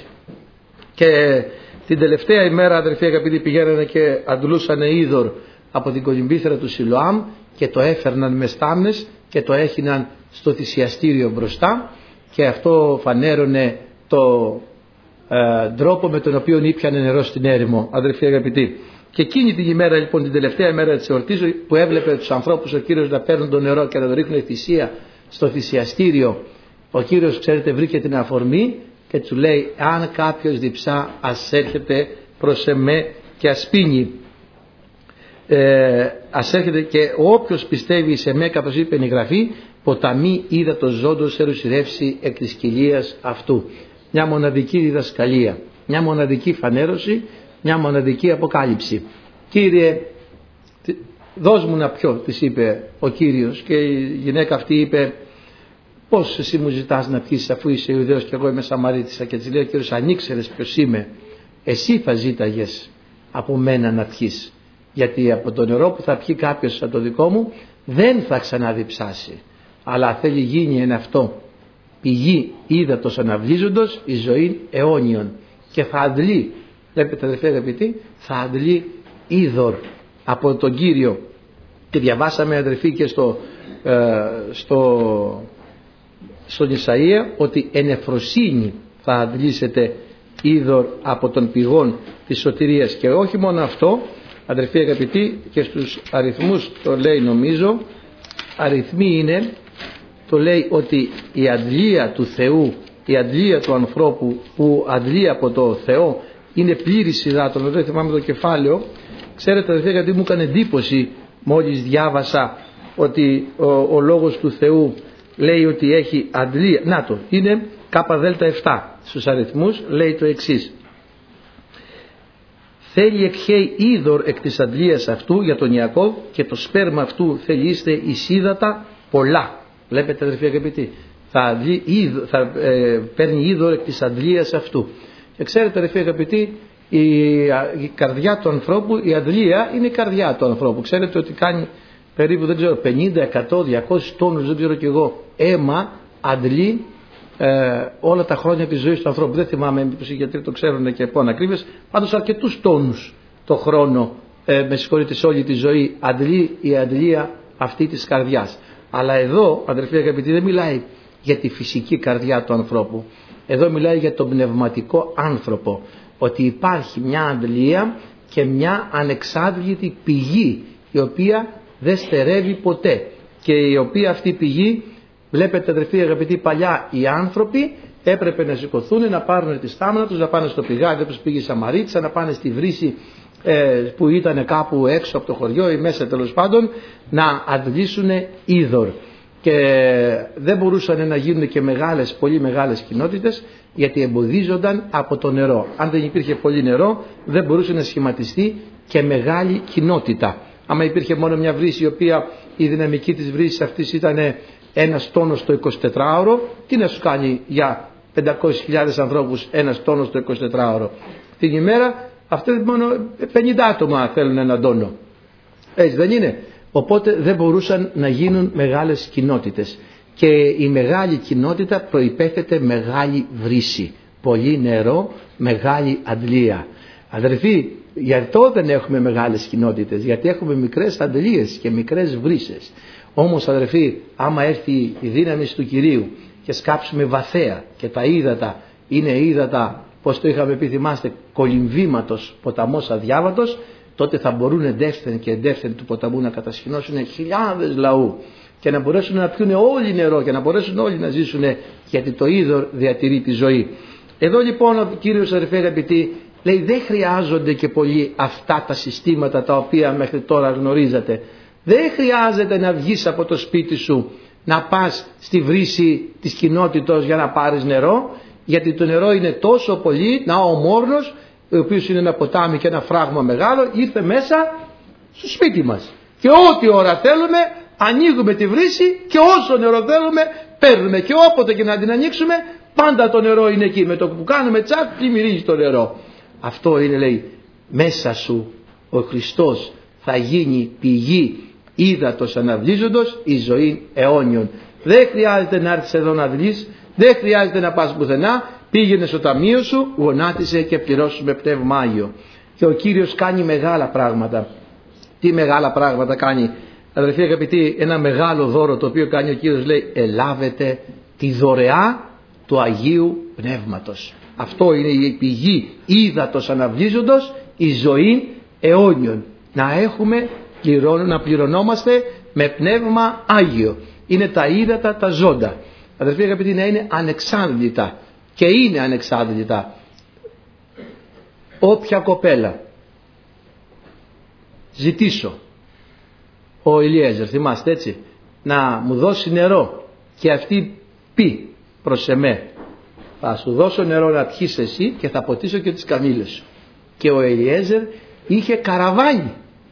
Και την τελευταία ημέρα, αδερφοί αγαπητοί, πηγαίνανε και αντλούσανε είδωρ από την κολυμπήθρα του Σιλοάμ και το έφερναν με στάμνες και το έχιναν στο θυσιαστήριο μπροστά, και αυτό φανέρωνε το ε, τρόπο με τον οποίο ήπιανε νερό στην έρημο, αδερφοί αγαπητοί. Και εκείνη την ημέρα, λοιπόν, την τελευταία ημέρα της εορτής, που έβλεπε τους ανθρώπους ο Κύριος να παίρνουν το νερό και να το ρίχνουν θυσία στο θυσιαστήριο, ο Κύριος, ξέρετε, βρήκε την αφορμή και του λέει, αν κάποιος διψά, ας έρχεται προς εμέ και ας πίνει. Ε, ας έρχεται και όποιος πιστεύει σε μέ, καθώς είπε η Γραφή, ποταμί είδα το ζώντος ερουσιρεύσει εκ της κοιλίας αυτού. Μια μοναδική διδασκαλία, μια μοναδική φανέρωση, μια μοναδική αποκάλυψη. Κύριε, δώσ' μου να πιω, της είπε ο Κύριος, και η γυναίκα αυτή είπε, πώς εσύ μου ζητάς να πιείς αφού είσαι Ιουδαίος και εγώ είμαι Σαμαρίτισσα? Και της λέει ο Κύριος, αν ήξερες ποιος είμαι, εσύ θα ζήταγες από μένα να πιείς, γιατί από το νερό που θα πιει κάποιος σαν το δικό μου δεν θα ξαναδιψάσει, αλλά θέλει γίνει ένα αυτό, πηγή ύδατος αναβλύζοντος η ζωή αιώνιον, και θα αντλεί, βλέπετε αδερφέ αγαπητοί, θα αντλεί είδωρ από τον Κύριο. Και διαβάσαμε, αδερφοί, και στο, ε, στο, στον Ισαΐα ότι εν εφροσύνη θα αντλήσετε είδωρ από τον πηγών της σωτηρίας. Και όχι μόνο αυτό, αδερφοί αγαπητοί, και στους αριθμούς το λέει, νομίζω αριθμοί είναι, το λέει ότι η αντλία του Θεού, η αντλία του ανθρώπου που αντλεί από το Θεό είναι πλήρης υδάτων. Δεν θυμάμαι το κεφάλαιο. Ξέρετε αδερφοί, γιατί μου έκανε εντύπωση μόλις διάβασα ότι ο, ο λόγος του Θεού λέει ότι έχει αντλία. Να το, είναι κάπα δέλτα επτά στους αριθμούς, λέει το εξής. Θέλει εκχέει είδωρ εκ της αντλίας αυτού για τον Ιακώβ, και το σπέρμα αυτού θέλει είστε εις ύδατα πολλά. Βλέπετε αδερφοί αγαπητοί, θα, αντλεί, θα ε, παίρνει είδωρ εκ της αντλίας αυτού. Και ξέρετε αδερφοί αγαπητοί, η, η καρδιά του ανθρώπου, η αντλία είναι η καρδιά του ανθρώπου. Ξέρετε ότι κάνει περίπου, δεν ξέρω, πενήντα, εκατό, διακόσιους τόνους, δεν ξέρω κι εγώ, αίμα αντλεί ε, όλα τα χρόνια της ζωής του ανθρώπου. Δεν θυμάμαι μήπως οι γιατροί το ξέρουν και από ανακρίβειες, πάντως αρκετούς τόνους το χρόνο, ε, με συγχωρείτε, σε όλη τη ζωή αντλεί η αντλία αυτή της καρδιάς. Αλλά εδώ, αδερφοί αγαπητοί, δεν μιλάει για τη φυσική καρδιά του ανθρώπου. Εδώ μιλάει για τον πνευματικό άνθρωπο, ότι υπάρχει μια αντλία και μια ανεξάντλητη πηγή, η οποία δεν στερεύει ποτέ και η οποία αυτή πηγή, βλέπετε αδερφοί αγαπητοί, παλιά οι άνθρωποι έπρεπε να σηκωθούν, να πάρουν τη στάμνα τους, να πάνε στο πηγάδι όπως πήγε η Σαμαρίτισσα, να πάνε στη βρύση ε, που ήταν κάπου έξω από το χωριό ή μέσα τέλος πάντων, να αντλήσουν είδωρ. Και δεν μπορούσαν να γίνουν και μεγάλες, πολύ μεγάλες κοινότητες, γιατί εμποδίζονταν από το νερό. Αν δεν υπήρχε πολύ νερό, δεν μπορούσε να σχηματιστεί και μεγάλη κοινότητα. Άμα υπήρχε μόνο μια βρύση, η οποία η δυναμική της βρύσης αυτής ήταν ένας τόνος το εικοσιτετράωρο, τι να σου κάνει για πεντακόσιες χιλιάδες ανθρώπους ένας τόνος το εικοσιτετράωρο? Την ημέρα αυτοί μόνο πενήντα άτομα θέλουν έναν τόνο. Έτσι δεν είναι? Οπότε δεν μπορούσαν να γίνουν μεγάλες κοινότητες. Και η μεγάλη κοινότητα προϋπέθεται μεγάλη βρύση. Πολύ νερό, μεγάλη αντλία. Αδερφοί, γι' αυτό δεν έχουμε μεγάλες κοινότητες, γιατί έχουμε μικρές αντλίες και μικρές βρύσες. Όμως αδερφοί, άμα έρθει η δύναμη του Κυρίου και σκάψουμε βαθαία και τα ύδατα είναι ύδατα, πως το είχαμε πει, θυμάστε, κολυμβήματος, ποταμός αδιάβατος, τότε θα μπορούν εντεύθεν και εντεύθεν του ποταμού να κατασκηνώσουν χιλιάδες λαού και να μπορέσουν να πιούν όλοι νερό και να μπορέσουν όλοι να ζήσουν, γιατί το είδωρ διατηρεί τη ζωή. Εδώ λοιπόν ο Κύριος, αδερφοί αγαπητοί, λέει δεν χρειάζονται και πολύ αυτά τα συστήματα τα οποία μέχρι τώρα γνωρίζατε. Δεν χρειάζεται να βγεις από το σπίτι σου, να πας στη βρύση της κοινότητας για να πάρεις νερό, γιατί το νερό είναι τόσο πολύ. Να ο Μόρνος, ο οποίος είναι ένα ποτάμι και ένα φράγμα μεγάλο, ήρθε μέσα στο σπίτι μας. Και ό,τι ώρα θέλουμε ανοίγουμε τη βρύση και όσο νερό θέλουμε παίρνουμε, και όποτε και να την ανοίξουμε πάντα το νερό είναι εκεί. Με το που κάνουμε τσακ πλημμυρίζει το νερό. Αυτό είναι, λέει, μέσα σου ο Χριστός θα γίνει πηγή ύδατος αναβλύζοντος, η ζωή αιώνιων. Δεν χρειάζεται να έρθεις εδώ να δεις, δεν χρειάζεται να πας πουθενά. Πήγαινε στο ταμείο σου, γονάτισε και πληρώσου με πνεύμα Άγιο. Και ο Κύριος κάνει μεγάλα πράγματα. Τι μεγάλα πράγματα κάνει? Αδερφοί αγαπητοί, ένα μεγάλο δώρο το οποίο κάνει ο Κύριος, λέει, ελάβετε τη δωρεά του Αγίου Πνεύματος. Αυτό είναι η πηγή ύδατος αναβλύζοντος, η ζωή αιώνιων. Να έχουμε, να πληρωνόμαστε με πνεύμα Άγιο. Είναι τα ύδατα τα ζώντα. Αδερφοί αγαπητοί, να είναι ανεξάντλητα. Και είναι ανεξάντλητα. Όποια κοπέλα ζητήσω, ο Ελιέζερ, θυμάστε έτσι, να μου δώσει νερό και αυτή πει προς εμέ, θα σου δώσω νερό να πιείς εσύ και θα ποτίσω και τις καμήλες σου. Και ο Ελιέζερ είχε καραβάνι.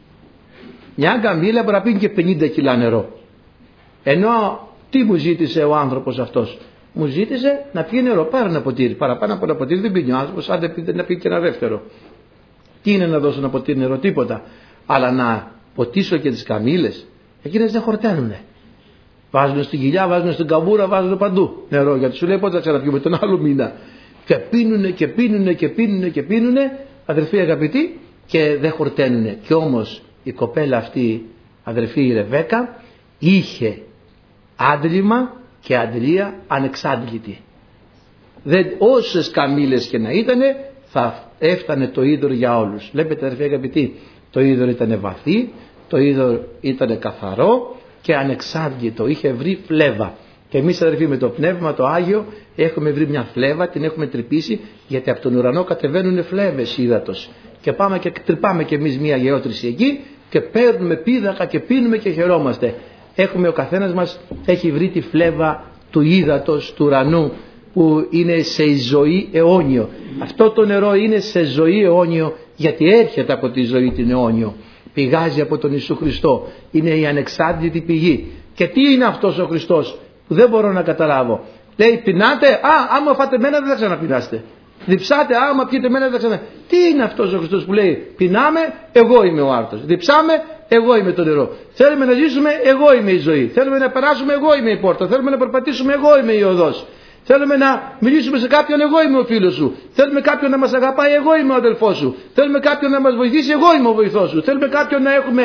Μια καμήλα μπορεί να πίνει και πενήντα κιλά νερό. Ενώ τι μου ζήτησε ο άνθρωπος αυτός? Μου ζήτησε να πιει νερό. Πάρε ένα ποτήρι. Παραπάνω από ένα ποτήρι δεν πίνει ο άνθρωπος, αν δεν πει να πει και ένα δεύτερο. Τι είναι να δώσω ένα ποτήρι νερό? Τίποτα. Αλλά να ποτίσω και τις καμήλες, εκείνες δεν χορταίνουνε. Βάζουν στην κοιλιά, βάζουν στην καμπούρα, βάζουν παντού νερό. Γιατί σου λέει πότε θα ξαναπιούμε? Τον άλλο μήνα. Και πίνουνε και πίνουνε και πίνουνε και πίνουνε, αδερφοί αγαπητοί, και δεν χορταίνουνε. Και όμως η κοπέλα αυτή, αδερφή η Ρεβέκα, είχε άντλημα και αντλία ανεξάντλητη. Δεν, όσες καμήλες και να ήτανε, θα έφτανε το είδωρ για όλους. Βλέπετε αδερφοί αγαπητοί, το είδωρ ήταν βαθύ, το είδωρ ήταν καθαρό και ανεξάντλητο, είχε βρει φλέβα. Και εμείς αδερφοί με το Πνεύμα το Άγιο έχουμε βρει μια φλέβα, την έχουμε τρυπήσει, γιατί από τον ουρανό κατεβαίνουν φλέβες ύδατος. Και πάμε και τρυπάμε κι εμείς μια γεώτρηση εκεί και παίρνουμε πίδακα και πίνουμε και χαιρόμαστε. Έχουμε, ο καθένας μας έχει βρει τη φλέβα του ύδατος του ουρανού, που είναι σε ζωή αιώνιο. Αυτό το νερό είναι σε ζωή αιώνιο, γιατί έρχεται από τη ζωή την αιώνιο. Πηγάζει από τον Ιησού Χριστό. Είναι η ανεξάντλητη πηγή. Και τι είναι αυτός ο Χριστός που δεν μπορώ να καταλάβω? Λέει, πεινάτε? Α, άμα φάτε μένα δεν θα ξαναπεινάστε. Διψάτε? άμα πιείτε μένα δεν θα ξανα... Τι είναι αυτός ο Χριστός που λέει, πεινάμε, εγώ είμαι ο άρτος. Διψάμε, εγώ είμαι το νερό. Θέλουμε να ζήσουμε, εγώ είμαι η ζωή. Θέλουμε να περάσουμε, εγώ είμαι η πόρτα. Θέλουμε να περπατήσουμε, εγώ είμαι η οδός. Θέλουμε να μιλήσουμε σε κάποιον, εγώ είμαι ο φίλος σου. Θέλουμε κάποιον να μας αγαπάει, εγώ είμαι ο αδελφός σου. Θέλουμε κάποιον να μας βοηθήσει, εγώ είμαι ο βοηθός σου. Θέλουμε κάποιον να έχουμε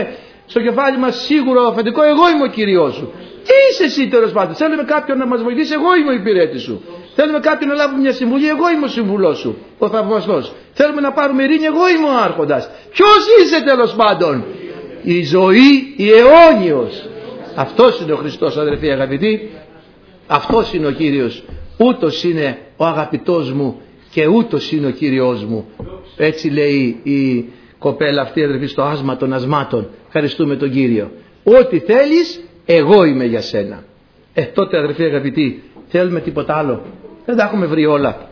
στο κεφάλι μας σίγουρο αφεντικό, εγώ είμαι ο Κύριος σου. Τι είσαι εσύ τέλος πάντων? Θέλουμε κάποιον να μας βοηθήσει, εγώ είμαι ο υπηρέτης σου. Θέλουμε κάποιον να λάβουμε μια συμβουλή, εγώ είμαι ο συμβουλός σου, ο θαυμαστός. Θέλουμε να πάρουμε ειρήνη, εγώ είμαι ο άρχοντας. Ποιος είσαι τέλος πάντων? Η ζωή, η αιώνιος. Αυτός είναι ο Χριστός, αδερφοί αγαπητοί. Αυτός είναι ο Κύριος. Ούτως είναι ο αγαπητός μου και ούτως είναι ο Κύριος μου. Έτσι λέει η κοπέλα αυτή, αδερφοί, στο άσμα των ασμάτων. Ευχαριστούμε τον Κύριο. Ό,τι θέλεις, εγώ είμαι για σένα. Ε, τότε, αδερφοί αγαπητοί, θέλουμε τίποτα άλλο? Δεν τα έχουμε βρει όλα.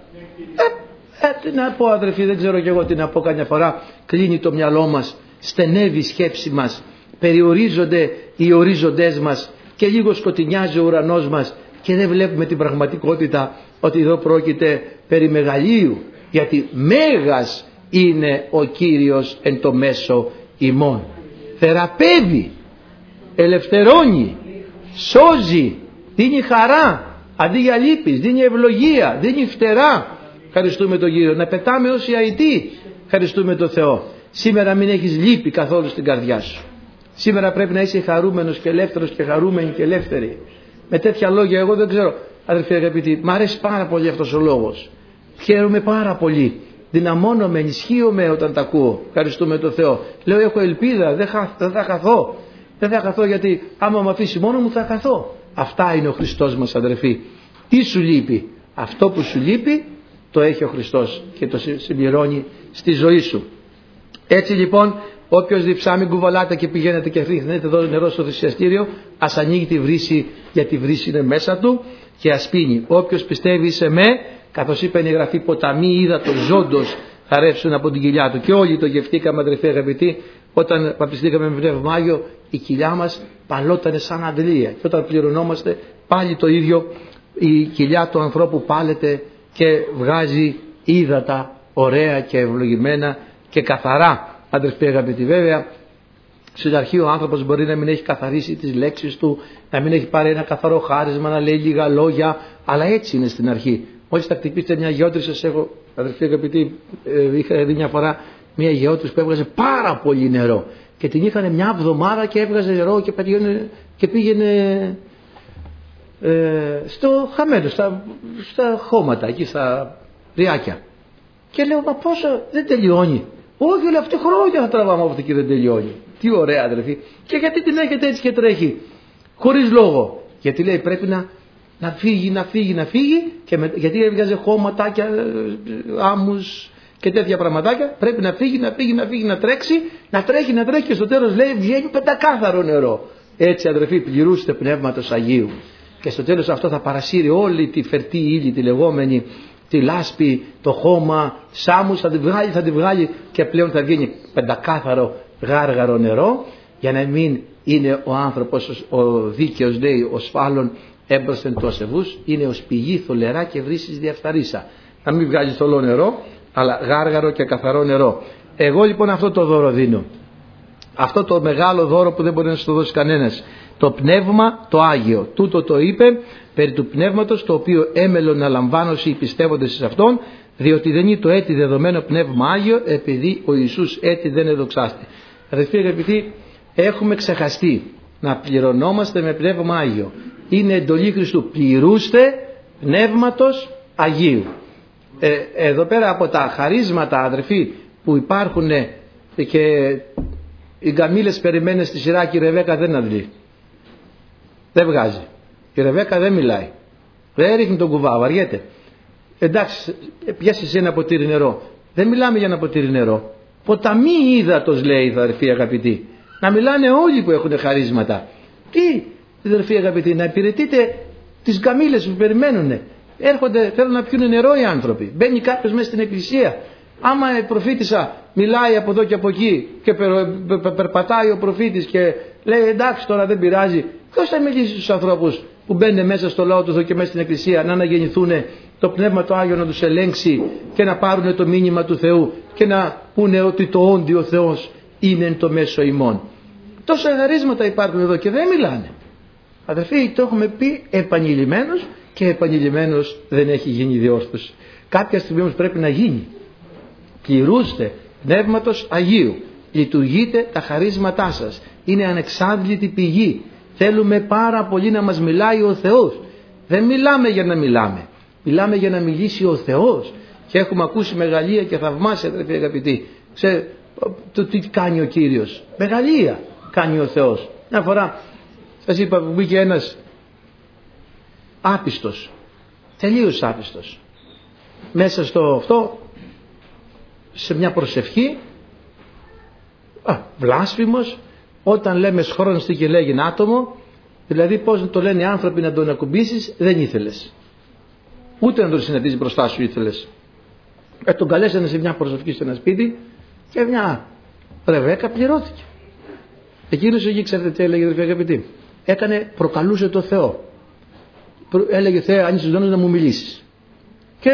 Ε, ε, τι να πω, αδερφοί, δεν ξέρω κι εγώ τι να πω. Καμιά φορά κλείνει το μυαλό μας, στενεύει η σκέψη μας, περιορίζονται οι ορίζοντές μας και λίγο σκοτεινιάζει ο ουρανός μας και δεν βλέπουμε την πραγματικότητα ότι εδώ πρόκειται περί μεγαλείου, γιατί μέγας είναι ο Κύριος εν το μέσο ημών. Θεραπεύει, ελευθερώνει, σώζει, δίνει χαρά αντί για λύπης, δίνει ευλογία, δίνει φτερά. Ευχαριστούμε τον Κύριο. Να πετάμε όσοι αητοί. Ευχαριστούμε τον Θεό. Σήμερα μην έχεις λύπη καθόλου στην καρδιά σου. Σήμερα πρέπει να είσαι χαρούμενος και ελεύθερος και χαρούμενη και ελεύθερη. Με τέτοια λόγια, εγώ δεν ξέρω, αδερφοί αγαπητοί, μ' αρέσει πάρα πολύ αυτός ο λόγος. Χαίρομαι πάρα πολύ. Δυναμώνομαι, ενισχύομαι όταν τα ακούω. Ευχαριστούμε τον Θεό. Λέω, έχω ελπίδα, δεν, χα, δεν θα χαθώ. Δεν θα χαθώ, γιατί άμα με αφήσει μόνο μου θα χαθώ. Αυτά είναι ο Χριστός μας, αδερφοί. Τι σου λείπει? Αυτό που σου λείπει το έχει ο Χριστός και το συμπληρώνει στη ζωή σου. Έτσι λοιπόν, όποιος διψά, μην κουβαλάτε και πηγαίνετε και ρίχνετε εδώ νερό στο θυσιαστήριο, ας ανοίγει τη βρύση, γιατί η βρύση είναι μέσα του, και ας πίνει. Όποιος πιστεύει σε με, καθώς είπε η Γραφή, ποταμοί ύδατος ζώντος θα ρεύσουν από την κοιλιά του. Και όλοι το γευτήκαμε, αδερφοί αγαπητοί, όταν βαπτιστήκαμε με Πνεύμα Άγιο, η κοιλιά μας παλότανε σαν αντλία. Και όταν πληρωνόμαστε, πάλι το ίδιο, η κοιλιά του ανθρώπου πάλεται και βγάζει ύδατα ωραία και ευλογημένα και καθαρά. Αδερφοί αγαπητοί, βέβαια στην αρχή ο άνθρωπος μπορεί να μην έχει καθαρίσει τις λέξεις του, να μην έχει πάρει ένα καθαρό χάρισμα, να λέει λίγα λόγια, αλλά έτσι είναι στην αρχή. Μόλις θα χτυπήσετε μια γεώτρηση, σας έχω, αδερφοί αγαπητοί, ε, είχα δει μια φορά μια γεώτρηση που έβγαζε πάρα πολύ νερό και την είχαν μια εβδομάδα και έβγαζε νερό και πήγαινε, και πήγαινε ε, στο χαμένο, στα, στα χώματα, εκεί στα ριάκια. Και λέω, μα πόσο, δεν τελειώνει? Όχι, όλα αυτή χρόνια θα τραβάμε αυτό και δεν τελειώνει. Τι ωραία, αδερφοί. Και γιατί την έχετε έτσι και τρέχει χωρίς λόγο? Γιατί λέει πρέπει να, να φύγει, να φύγει, να φύγει, και με, γιατί έβγαζε χώματάκια, άμμους και τέτοια πραγματάκια. Πρέπει να φύγει, να φύγει, να φύγει, να τρέξει, να τρέχει, να τρέχει, και στο τέλος λέει βγαίνει πεντακάθαρο νερό. Έτσι, αδερφοί, πληρούστε Πνεύματος Αγίου. Και στο τέλος αυτό θα παρασύρει όλη τη φερτή ύλη, τη λεγόμενη, τη λάσπη, το χώμα, σάμους, θα τη βγάλει, θα τη βγάλει και πλέον θα βγαίνει πεντακάθαρο γάργαρο νερό, για να μην είναι ο άνθρωπος ο δίκαιος, λέει, ο σφάλων έμπροσθεν του ασεβούς, είναι ως πηγή θολερά και βρύσεις διαφθαρίσα. Να μην βγάζει θολό νερό, αλλά γάργαρο και καθαρό νερό. Εγώ λοιπόν αυτό το δώρο δίνω. Αυτό το μεγάλο δώρο που δεν μπορεί να σου το δώσει κανένας. Το Πνεύμα το Άγιο. Τούτο το είπε περί του Πνεύματος, το οποίο έμελον να λαμβάνωση οι πιστεύοντες σε Αυτόν, διότι δεν είναι το έτη δεδομένο Πνεύμα Άγιο, επειδή ο Ιησούς έτη δεν εδοξάστη. Αδελφοί αγαπητοί, έχουμε ξεχαστεί να πληρωνόμαστε με Πνεύμα Άγιο. Είναι εντολή Χριστού. Πληρούστε Πνεύματος Αγίου. Ε, εδώ πέρα από τα χαρίσματα, αδερφοί, που υπάρχουν και οι γκαμίλες περιμένουν στη σειρά, και η Ρεβέκα δεν αντλεί. Δεν βγάζει. Η Ρεβέκα δεν μιλάει. Δεν ρίχνει τον κουβά, βαριέται. Εντάξει, πιάσεις ένα ποτήρι νερό. Δεν μιλάμε για ένα ποτήρι νερό. Ποταμοί ύδατος, λέει, αδερφοί αγαπητοί. Να μιλάνε όλοι που έχουν χαρίσματα. Τι, αδερφοί αγαπητοί, να υπηρετείτε τις γκαμίλες που περιμένουν. Έρχονται, θέλουν να πιούν νερό οι άνθρωποι. Μπαίνει κάποιος μέσα στην εκκλησία. Άμα η προφήτησα μιλάει από εδώ και από εκεί και περ, περ, περ, περπατάει ο προφήτης και λέει εντάξει τώρα δεν πειράζει, ποιος θα μιλήσει στους ανθρώπους που μπαίνουν μέσα στο λαό του Θεού και μέσα στην εκκλησία, να αναγεννηθούν, το Πνεύμα το Άγιο να τους ελέγξει και να πάρουν το μήνυμα του Θεού και να πούνε ότι το όντιο Θεός είναι εν το μέσο ημών. Τόσα χαρίσματα υπάρχουν εδώ και δεν μιλάνε. Αδερφοί, το έχουμε πει επανειλημμένως και επανειλημμένως δεν έχει γίνει διόρθωση. Κάποια στιγμή όμως πρέπει να γίνει. Πληρούστε Πνεύματος Αγίου. Λειτουργείτε τα χαρίσματά σας. είναι ανεξάντλητη πηγή. Θέλουμε πάρα πολύ να μας μιλάει ο Θεός. Δεν μιλάμε για να μιλάμε. Μιλάμε για να μιλήσει ο Θεός. Και έχουμε ακούσει μεγαλεία και θαυμάσια, αδερφοί αγαπητοί. Ξέρετε το τι κάνει ο Κύριος. Μεγαλεία κάνει ο Θεός. Μια φορά σας είπα που μπήκε ένας άπιστος, τελείως άπιστος, μέσα στο αυτό, σε μια προσευχή, α, βλάσφημος, όταν λέμε σχρόνιστη και λέγει άτομο, δηλαδή πώς το λένε οι άνθρωποι να τον ακουμπήσεις, δεν ήθελες. Ούτε να τον συναντήσεις μπροστά σου ήθελες. Ε, τον καλέσανε σε μια προσευχή σε ένα σπίτι και μια ρεβέκα πληρώθηκε. Εκείνος εκεί ξέρετε τι έλεγε, αδερφοί αγαπητοί. Έκανε, προκαλούσε το Θεό. Έλεγε Θεέ, αν είσαι ζωντανός να μου μιλήσεις. Και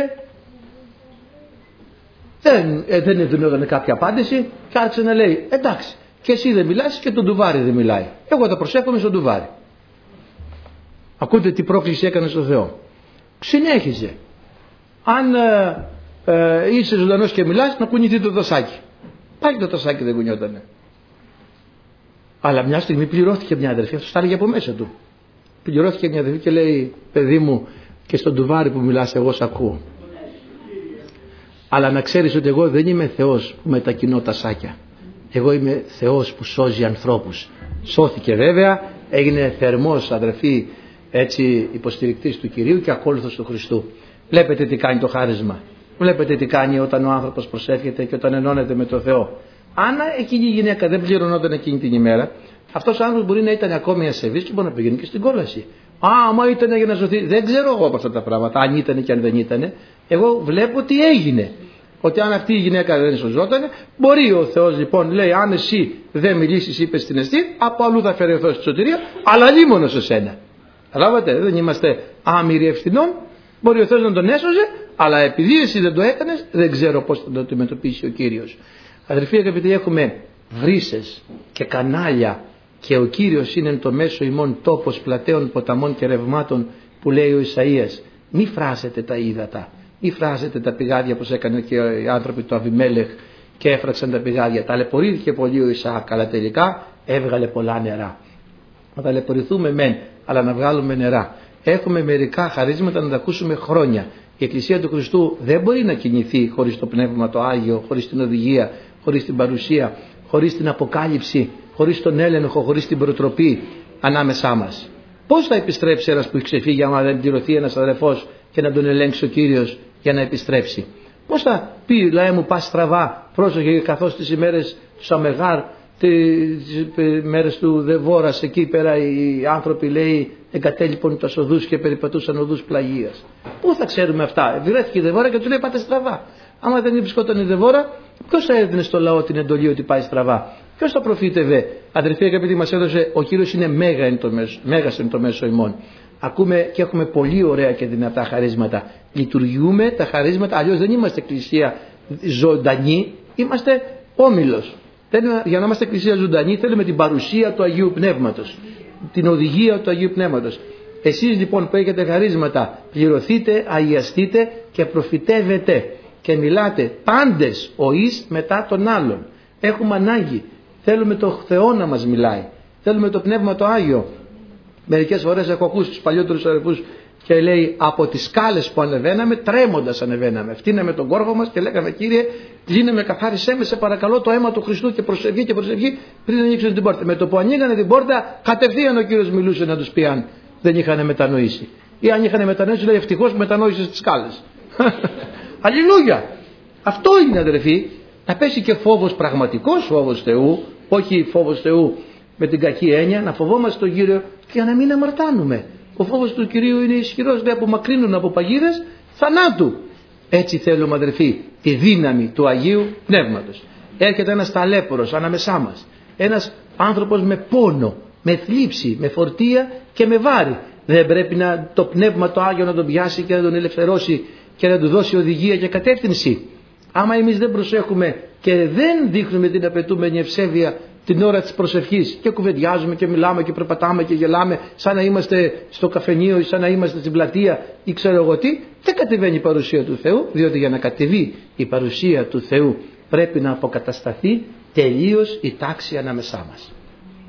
δεν, ε, δεν δινόταν κάποια απάντηση και άρχισε να λέει εντάξει, και εσύ δεν μιλάς και τον Ντουβάρι δεν μιλάει. Εγώ θα προσεύχομαι στον Ντουβάρι. Ακούτε τι πρόκληση έκανε στο Θεό. Συνέχιζε. Αν ε, ε, είσαι ζωντανός και μιλάς, να κουνηθεί το δασάκι. Πάει το δασάκι, δεν κουνιότανε. Αλλά μια στιγμή πληρώθηκε μια αδερφή, αυτό στάριγε από μέσα του. Πληρώθηκε μια αδερφή και λέει παιδί μου, και στον Ντουβάρι που μιλάς εγώ σ' ακούω. Αλλά να ξέρεις ότι εγώ δεν είμαι Θεός που μετακινώ τα σάκια. Εγώ είμαι Θεός που σώζει ανθρώπους. Σώθηκε βέβαια, έγινε θερμός αδερφή, έτσι υποστηρικτής του Κυρίου και ακόλουθος του Χριστού. Βλέπετε τι κάνει το χάρισμα. Βλέπετε τι κάνει όταν ο άνθρωπος προσεύχεται και όταν ενώνεται με το Θεό. Αν εκείνη η γυναίκα δεν πληρωνόταν εκείνη την ημέρα, αυτός ο άνθρωπος μπορεί να ήταν ακόμη ασεβής και μπορεί να πηγαίνει και στην κόλαση. Α, άμα ήταν για να σωθεί, δεν ξέρω εγώ από αυτά τα πράγματα, αν ήταν και αν δεν ήταν. Εγώ βλέπω τι έγινε. Ότι αν αυτή η γυναίκα δεν σωζόταν, μπορεί ο Θεός λοιπόν, λέει, αν εσύ δεν μιλήσεις, είπε στην Εστήρ, από αλλού θα φέρει ο Θεός τη σωτηρία, αλλά λίμωνο σε σένα. Καταλάβατε, δεν είμαστε άμυροι ευθυνών. Μπορεί ο Θεός να τον έσωζε, αλλά επειδή εσύ δεν το έκανες, δεν ξέρω πώς θα το αντιμετωπίσει ο Κύριος. Αδερφοί αγαπητοί, έχουμε βρύσες και κανάλια και ο Κύριος είναι το μέσο ημών τόπος πλατέων ποταμών και ρευμάτων που λέει ο Ισαΐας. Μη φράσετε τα ύδατα, μη φράσετε τα πηγάδια όπως έκανε και οι άνθρωποι του Αβιμέλεχ και έφραξαν τα πηγάδια. Ταλαιπωρήθηκε πολύ ο Ισαάκ, αλλά τελικά έβγαλε πολλά νερά. Να ταλαιπωρηθούμε μεν, αλλά να βγάλουμε νερά. Έχουμε μερικά χαρίσματα να τα ακούσουμε χρόνια. Η Εκκλησία του Χριστού δεν μπορεί να κινηθεί χωρίς το Πνεύμα το Άγιο, χωρίς την οδηγία, χωρίς την παρουσία, χωρίς την αποκάλυψη, χωρίς τον έλεγχο, χωρίς την προτροπή ανάμεσά μας. Πώς θα επιστρέψει ένας που έχει ξεφύγει άμα δεν πληρωθεί ένας αδερφός και να τον ελέγξει ο Κύριος για να επιστρέψει? Πώς θα πει λαέ μου πας στραβά, πρόσεχε, καθώς τις ημέρες του Σαμεγάρ, τις μέρες του Δεβόρας, εκεί πέρα οι άνθρωποι λέει εγκατέλειπαν τους οδούς και περιπατούσαν οδούς πλαγίας. Πού θα ξέρουμε αυτά? Βρέθηκε η Δεβόρα και του λέει πάτε στραβά. Άμα δεν βρισκόταν η Δεβόρα, ποιος θα έδινε στο λαό την εντολή ότι πάει στραβά? Ποιος θα προφήτευε? Αδερφοί αγαπητοί, μας έδωσε, ο Κύριος είναι μέγα είναι το μέσο, μέγας είναι το μέσο ημών. Ακούμε και έχουμε πολύ ωραία και δυνατά χαρίσματα. Λειτουργούμε τα χαρίσματα, αλλιώς δεν είμαστε εκκλησία ζωντανή, είμαστε όμιλος. Για να είμαστε εκκλησία ζωντανή θέλουμε την παρουσία του Αγίου Πνεύματος, την οδηγία του Αγίου Πνεύματος. Εσείς λοιπόν που έχετε χαρίσματα, πληρωθείτε, αγιαστείτε και προφητεύετε και μιλάτε πάντες ο εις μετά τον άλλον. Έχουμε ανάγκη, θέλουμε το Θεό να μας μιλάει, θέλουμε το Πνεύμα το Άγιο. Μερικές φορές έχω ακούσει τους παλιότερους αδερφούς και λέει από τις σκάλες που ανεβαίναμε, τρέμοντας ανεβαίναμε. Φτύναμε τον κόρφο μας και λέγαμε Κύριε, κλείνε καθάρισέ με σε παρακαλώ το αίμα του Χριστού και προσευχή και προσευχή πριν ανοίξουν την πόρτα. Με το που ανοίγανε την πόρτα, κατευθείαν ο Κύριος μιλούσε να τους πει αν δεν είχαν μετανοήσει. Ή αν είχαν μετανοήσει, λέει ευτυχώς μετανόησε στις σκάλες. Αλληλούια! Αυτό είναι αδερφοί, να πέσει και φόβος, πραγματικός φόβος Θεού, όχι φόβος Θεού με την κακή έννοια, να φοβόμαστε τον Κύριο για να μην αμαρτάνουμε. Ο φόβος του Κυρίου είναι ισχυρός, λέει απομακρύνουν από παγίδες θανάτου. Έτσι θέλουμε αδερφοί τη δύναμη του Αγίου Πνεύματος. Έρχεται ένας ταλέπορος ανάμεσά μας, ένας άνθρωπος με πόνο, με θλίψη, με φορτία και με βάρη. Δεν πρέπει να το Πνεύμα το Άγιο να τον πιάσει και να τον ελευθερώσει και να του δώσει οδηγία και κατεύθυνση? Άμα εμείς δεν προσέχουμε και δεν δείχνουμε την απαιτούμενη ευσέβεια την ώρα της προσευχής και κουβεντιάζουμε και μιλάμε και περπατάμε και γελάμε σαν να είμαστε στο καφενείο ή σαν να είμαστε στην πλατεία ή ξέρω εγώ τι, δεν κατεβαίνει η παρουσία του Θεού, διότι για να κατεβεί η παρουσία του Θεού πρέπει να αποκατασταθεί τελείως η τάξη ανάμεσά μας.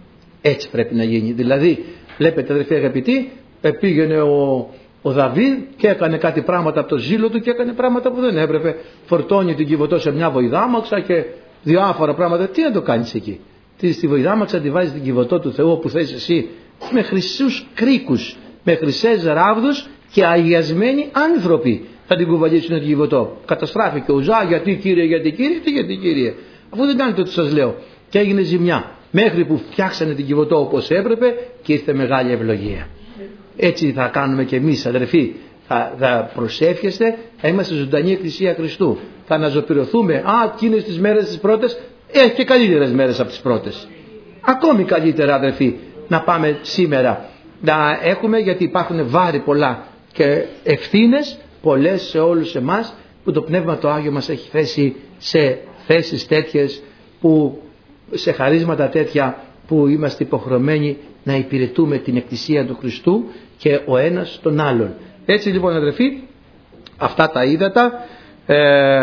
Έτσι πρέπει να γίνει. Δηλαδή, βλέπετε αδερφοί αγαπητοί, πήγαινε ο, ο Δαβίδ και έκανε κάτι πράγματα από το ζήλο του και έκανε πράγματα που δεν έπρεπε. Φορτώνει την Κιβωτό σε μια βοηδάμαξα και διάφορα πράγματα. Τι να το κάνεις εκεί? Τι στη βοηδάμαξα τη βάζεις την Κιβωτό του Θεού που θες εσύ, με χρυσούς κρίκους, με χρυσές ράβδους και αγιασμένοι άνθρωποι θα την κουβαλήσουν την Κιβωτό. Καταστράφηκε ο Ζά, γιατί Κύριε, γιατί Κύριε, τι γιατί Κύριε, αφού δεν κάνετε ό,τι σας λέω. Και έγινε ζημιά, μέχρι που φτιάξανε την Κιβωτό όπως έπρεπε και ήρθε μεγάλη ευλογία. Έτσι θα κάνουμε και εμείς αδερφοί. Θα, θα προσεύχεστε, θα είμαστε ζωντανή Εκκλησία Χριστού. Θα αναζωπηρωθούμε. Α, εκείνες τις μέρες τις πρώτες, έχει και καλύτερες μέρες από τις πρώτες. Ακόμη καλύτερα αδερφοί να πάμε σήμερα να έχουμε, γιατί υπάρχουν βάρη πολλά και ευθύνες πολλές σε όλους εμάς που το Πνεύμα το Άγιο μας έχει θέσει σε θέσεις τέτοιες, που, σε χαρίσματα τέτοια που είμαστε υποχρεωμένοι να υπηρετούμε την Εκκλησία του Χριστού και ο ένας τον άλλον. Έτσι λοιπόν αδερφοί, αυτά τα ύδατα ε,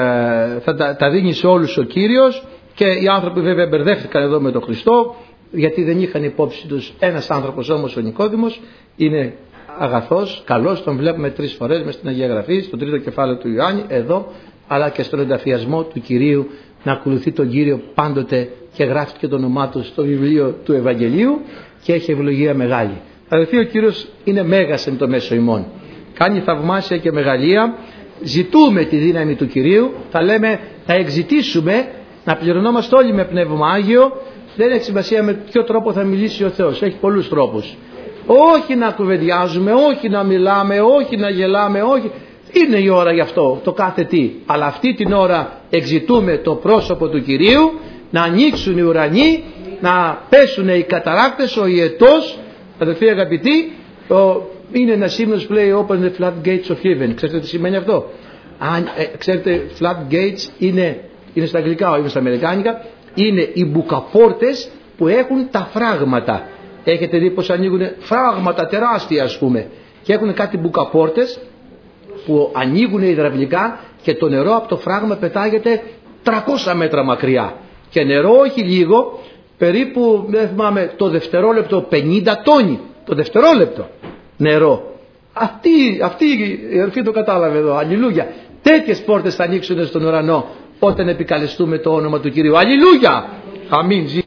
θα τα, τα δίνει σε όλους ο Κύριος, και οι άνθρωποι βέβαια μπερδεύτηκαν εδώ με τον Χριστό, γιατί δεν είχαν υπόψη τους. Ένας άνθρωπος όμως, ο Νικόδημος, είναι αγαθός, καλός, τον βλέπουμε τρεις φορές μες στην Αγία Γραφή, στο τρίτο κεφάλαιο του Ιωάννη, εδώ, αλλά και στον ενταφιασμό του Κυρίου, να ακολουθεί τον Κύριο πάντοτε, και γράφτηκε το όνομά του στο βιβλίο του Ευαγγελίου και έχει ευλογία μεγάλη. Αδελφοί, ο Κύριος είναι μέγας εν το μέσο ημών. Κάνει θαυμάσια και μεγαλεία. Ζητούμε τη δύναμη του Κυρίου. Θα λέμε, θα εξητήσουμε να πληρωνόμαστε όλοι με Πνεύμα Άγιο. Δεν έχει σημασία με ποιο τρόπο θα μιλήσει ο Θεός. Έχει πολλούς τρόπους. Όχι να κουβεντιάζουμε, όχι να μιλάμε, όχι να γελάμε, όχι. Είναι η ώρα γι' αυτό, το κάθε τι. Αλλά αυτή την ώρα εξητούμε το πρόσωπο του Κυρίου, να ανοίξουν οι ουρανοί, να πέσουν οι καταράκτες, ο ιετός. Αδελφοί αγαπητοί, είναι ένα ύμνος που λέει Open the floodgates of heaven. Ξέρετε τι σημαίνει αυτό? Αν, ε, ξέρετε, floodgates είναι, είναι στα αγγλικά, όχι στα αμερικάνικα. Είναι οι μπουκαπόρτες που έχουν τα φράγματα. Έχετε δει πως ανοίγουν φράγματα τεράστια, ας πούμε, και έχουν κάτι μπουκαπόρτες που ανοίγουν υδραυλικά και το νερό από το φράγμα πετάγεται τριακόσια μέτρα μακριά. Και νερό όχι λίγο, περίπου, δεν θυμάμαι, το δευτερόλεπτο πενήντα τόνοι. Το δευτερόλεπτο νερό. Αυτή, αυτή η αδερφή το κατάλαβε εδώ. Αλληλούια. Τέτοιες πόρτες θα ανοίξουν στον ουρανό όταν επικαλεστούμε το όνομα του Κυρίου. Αλληλούια. Αμήν.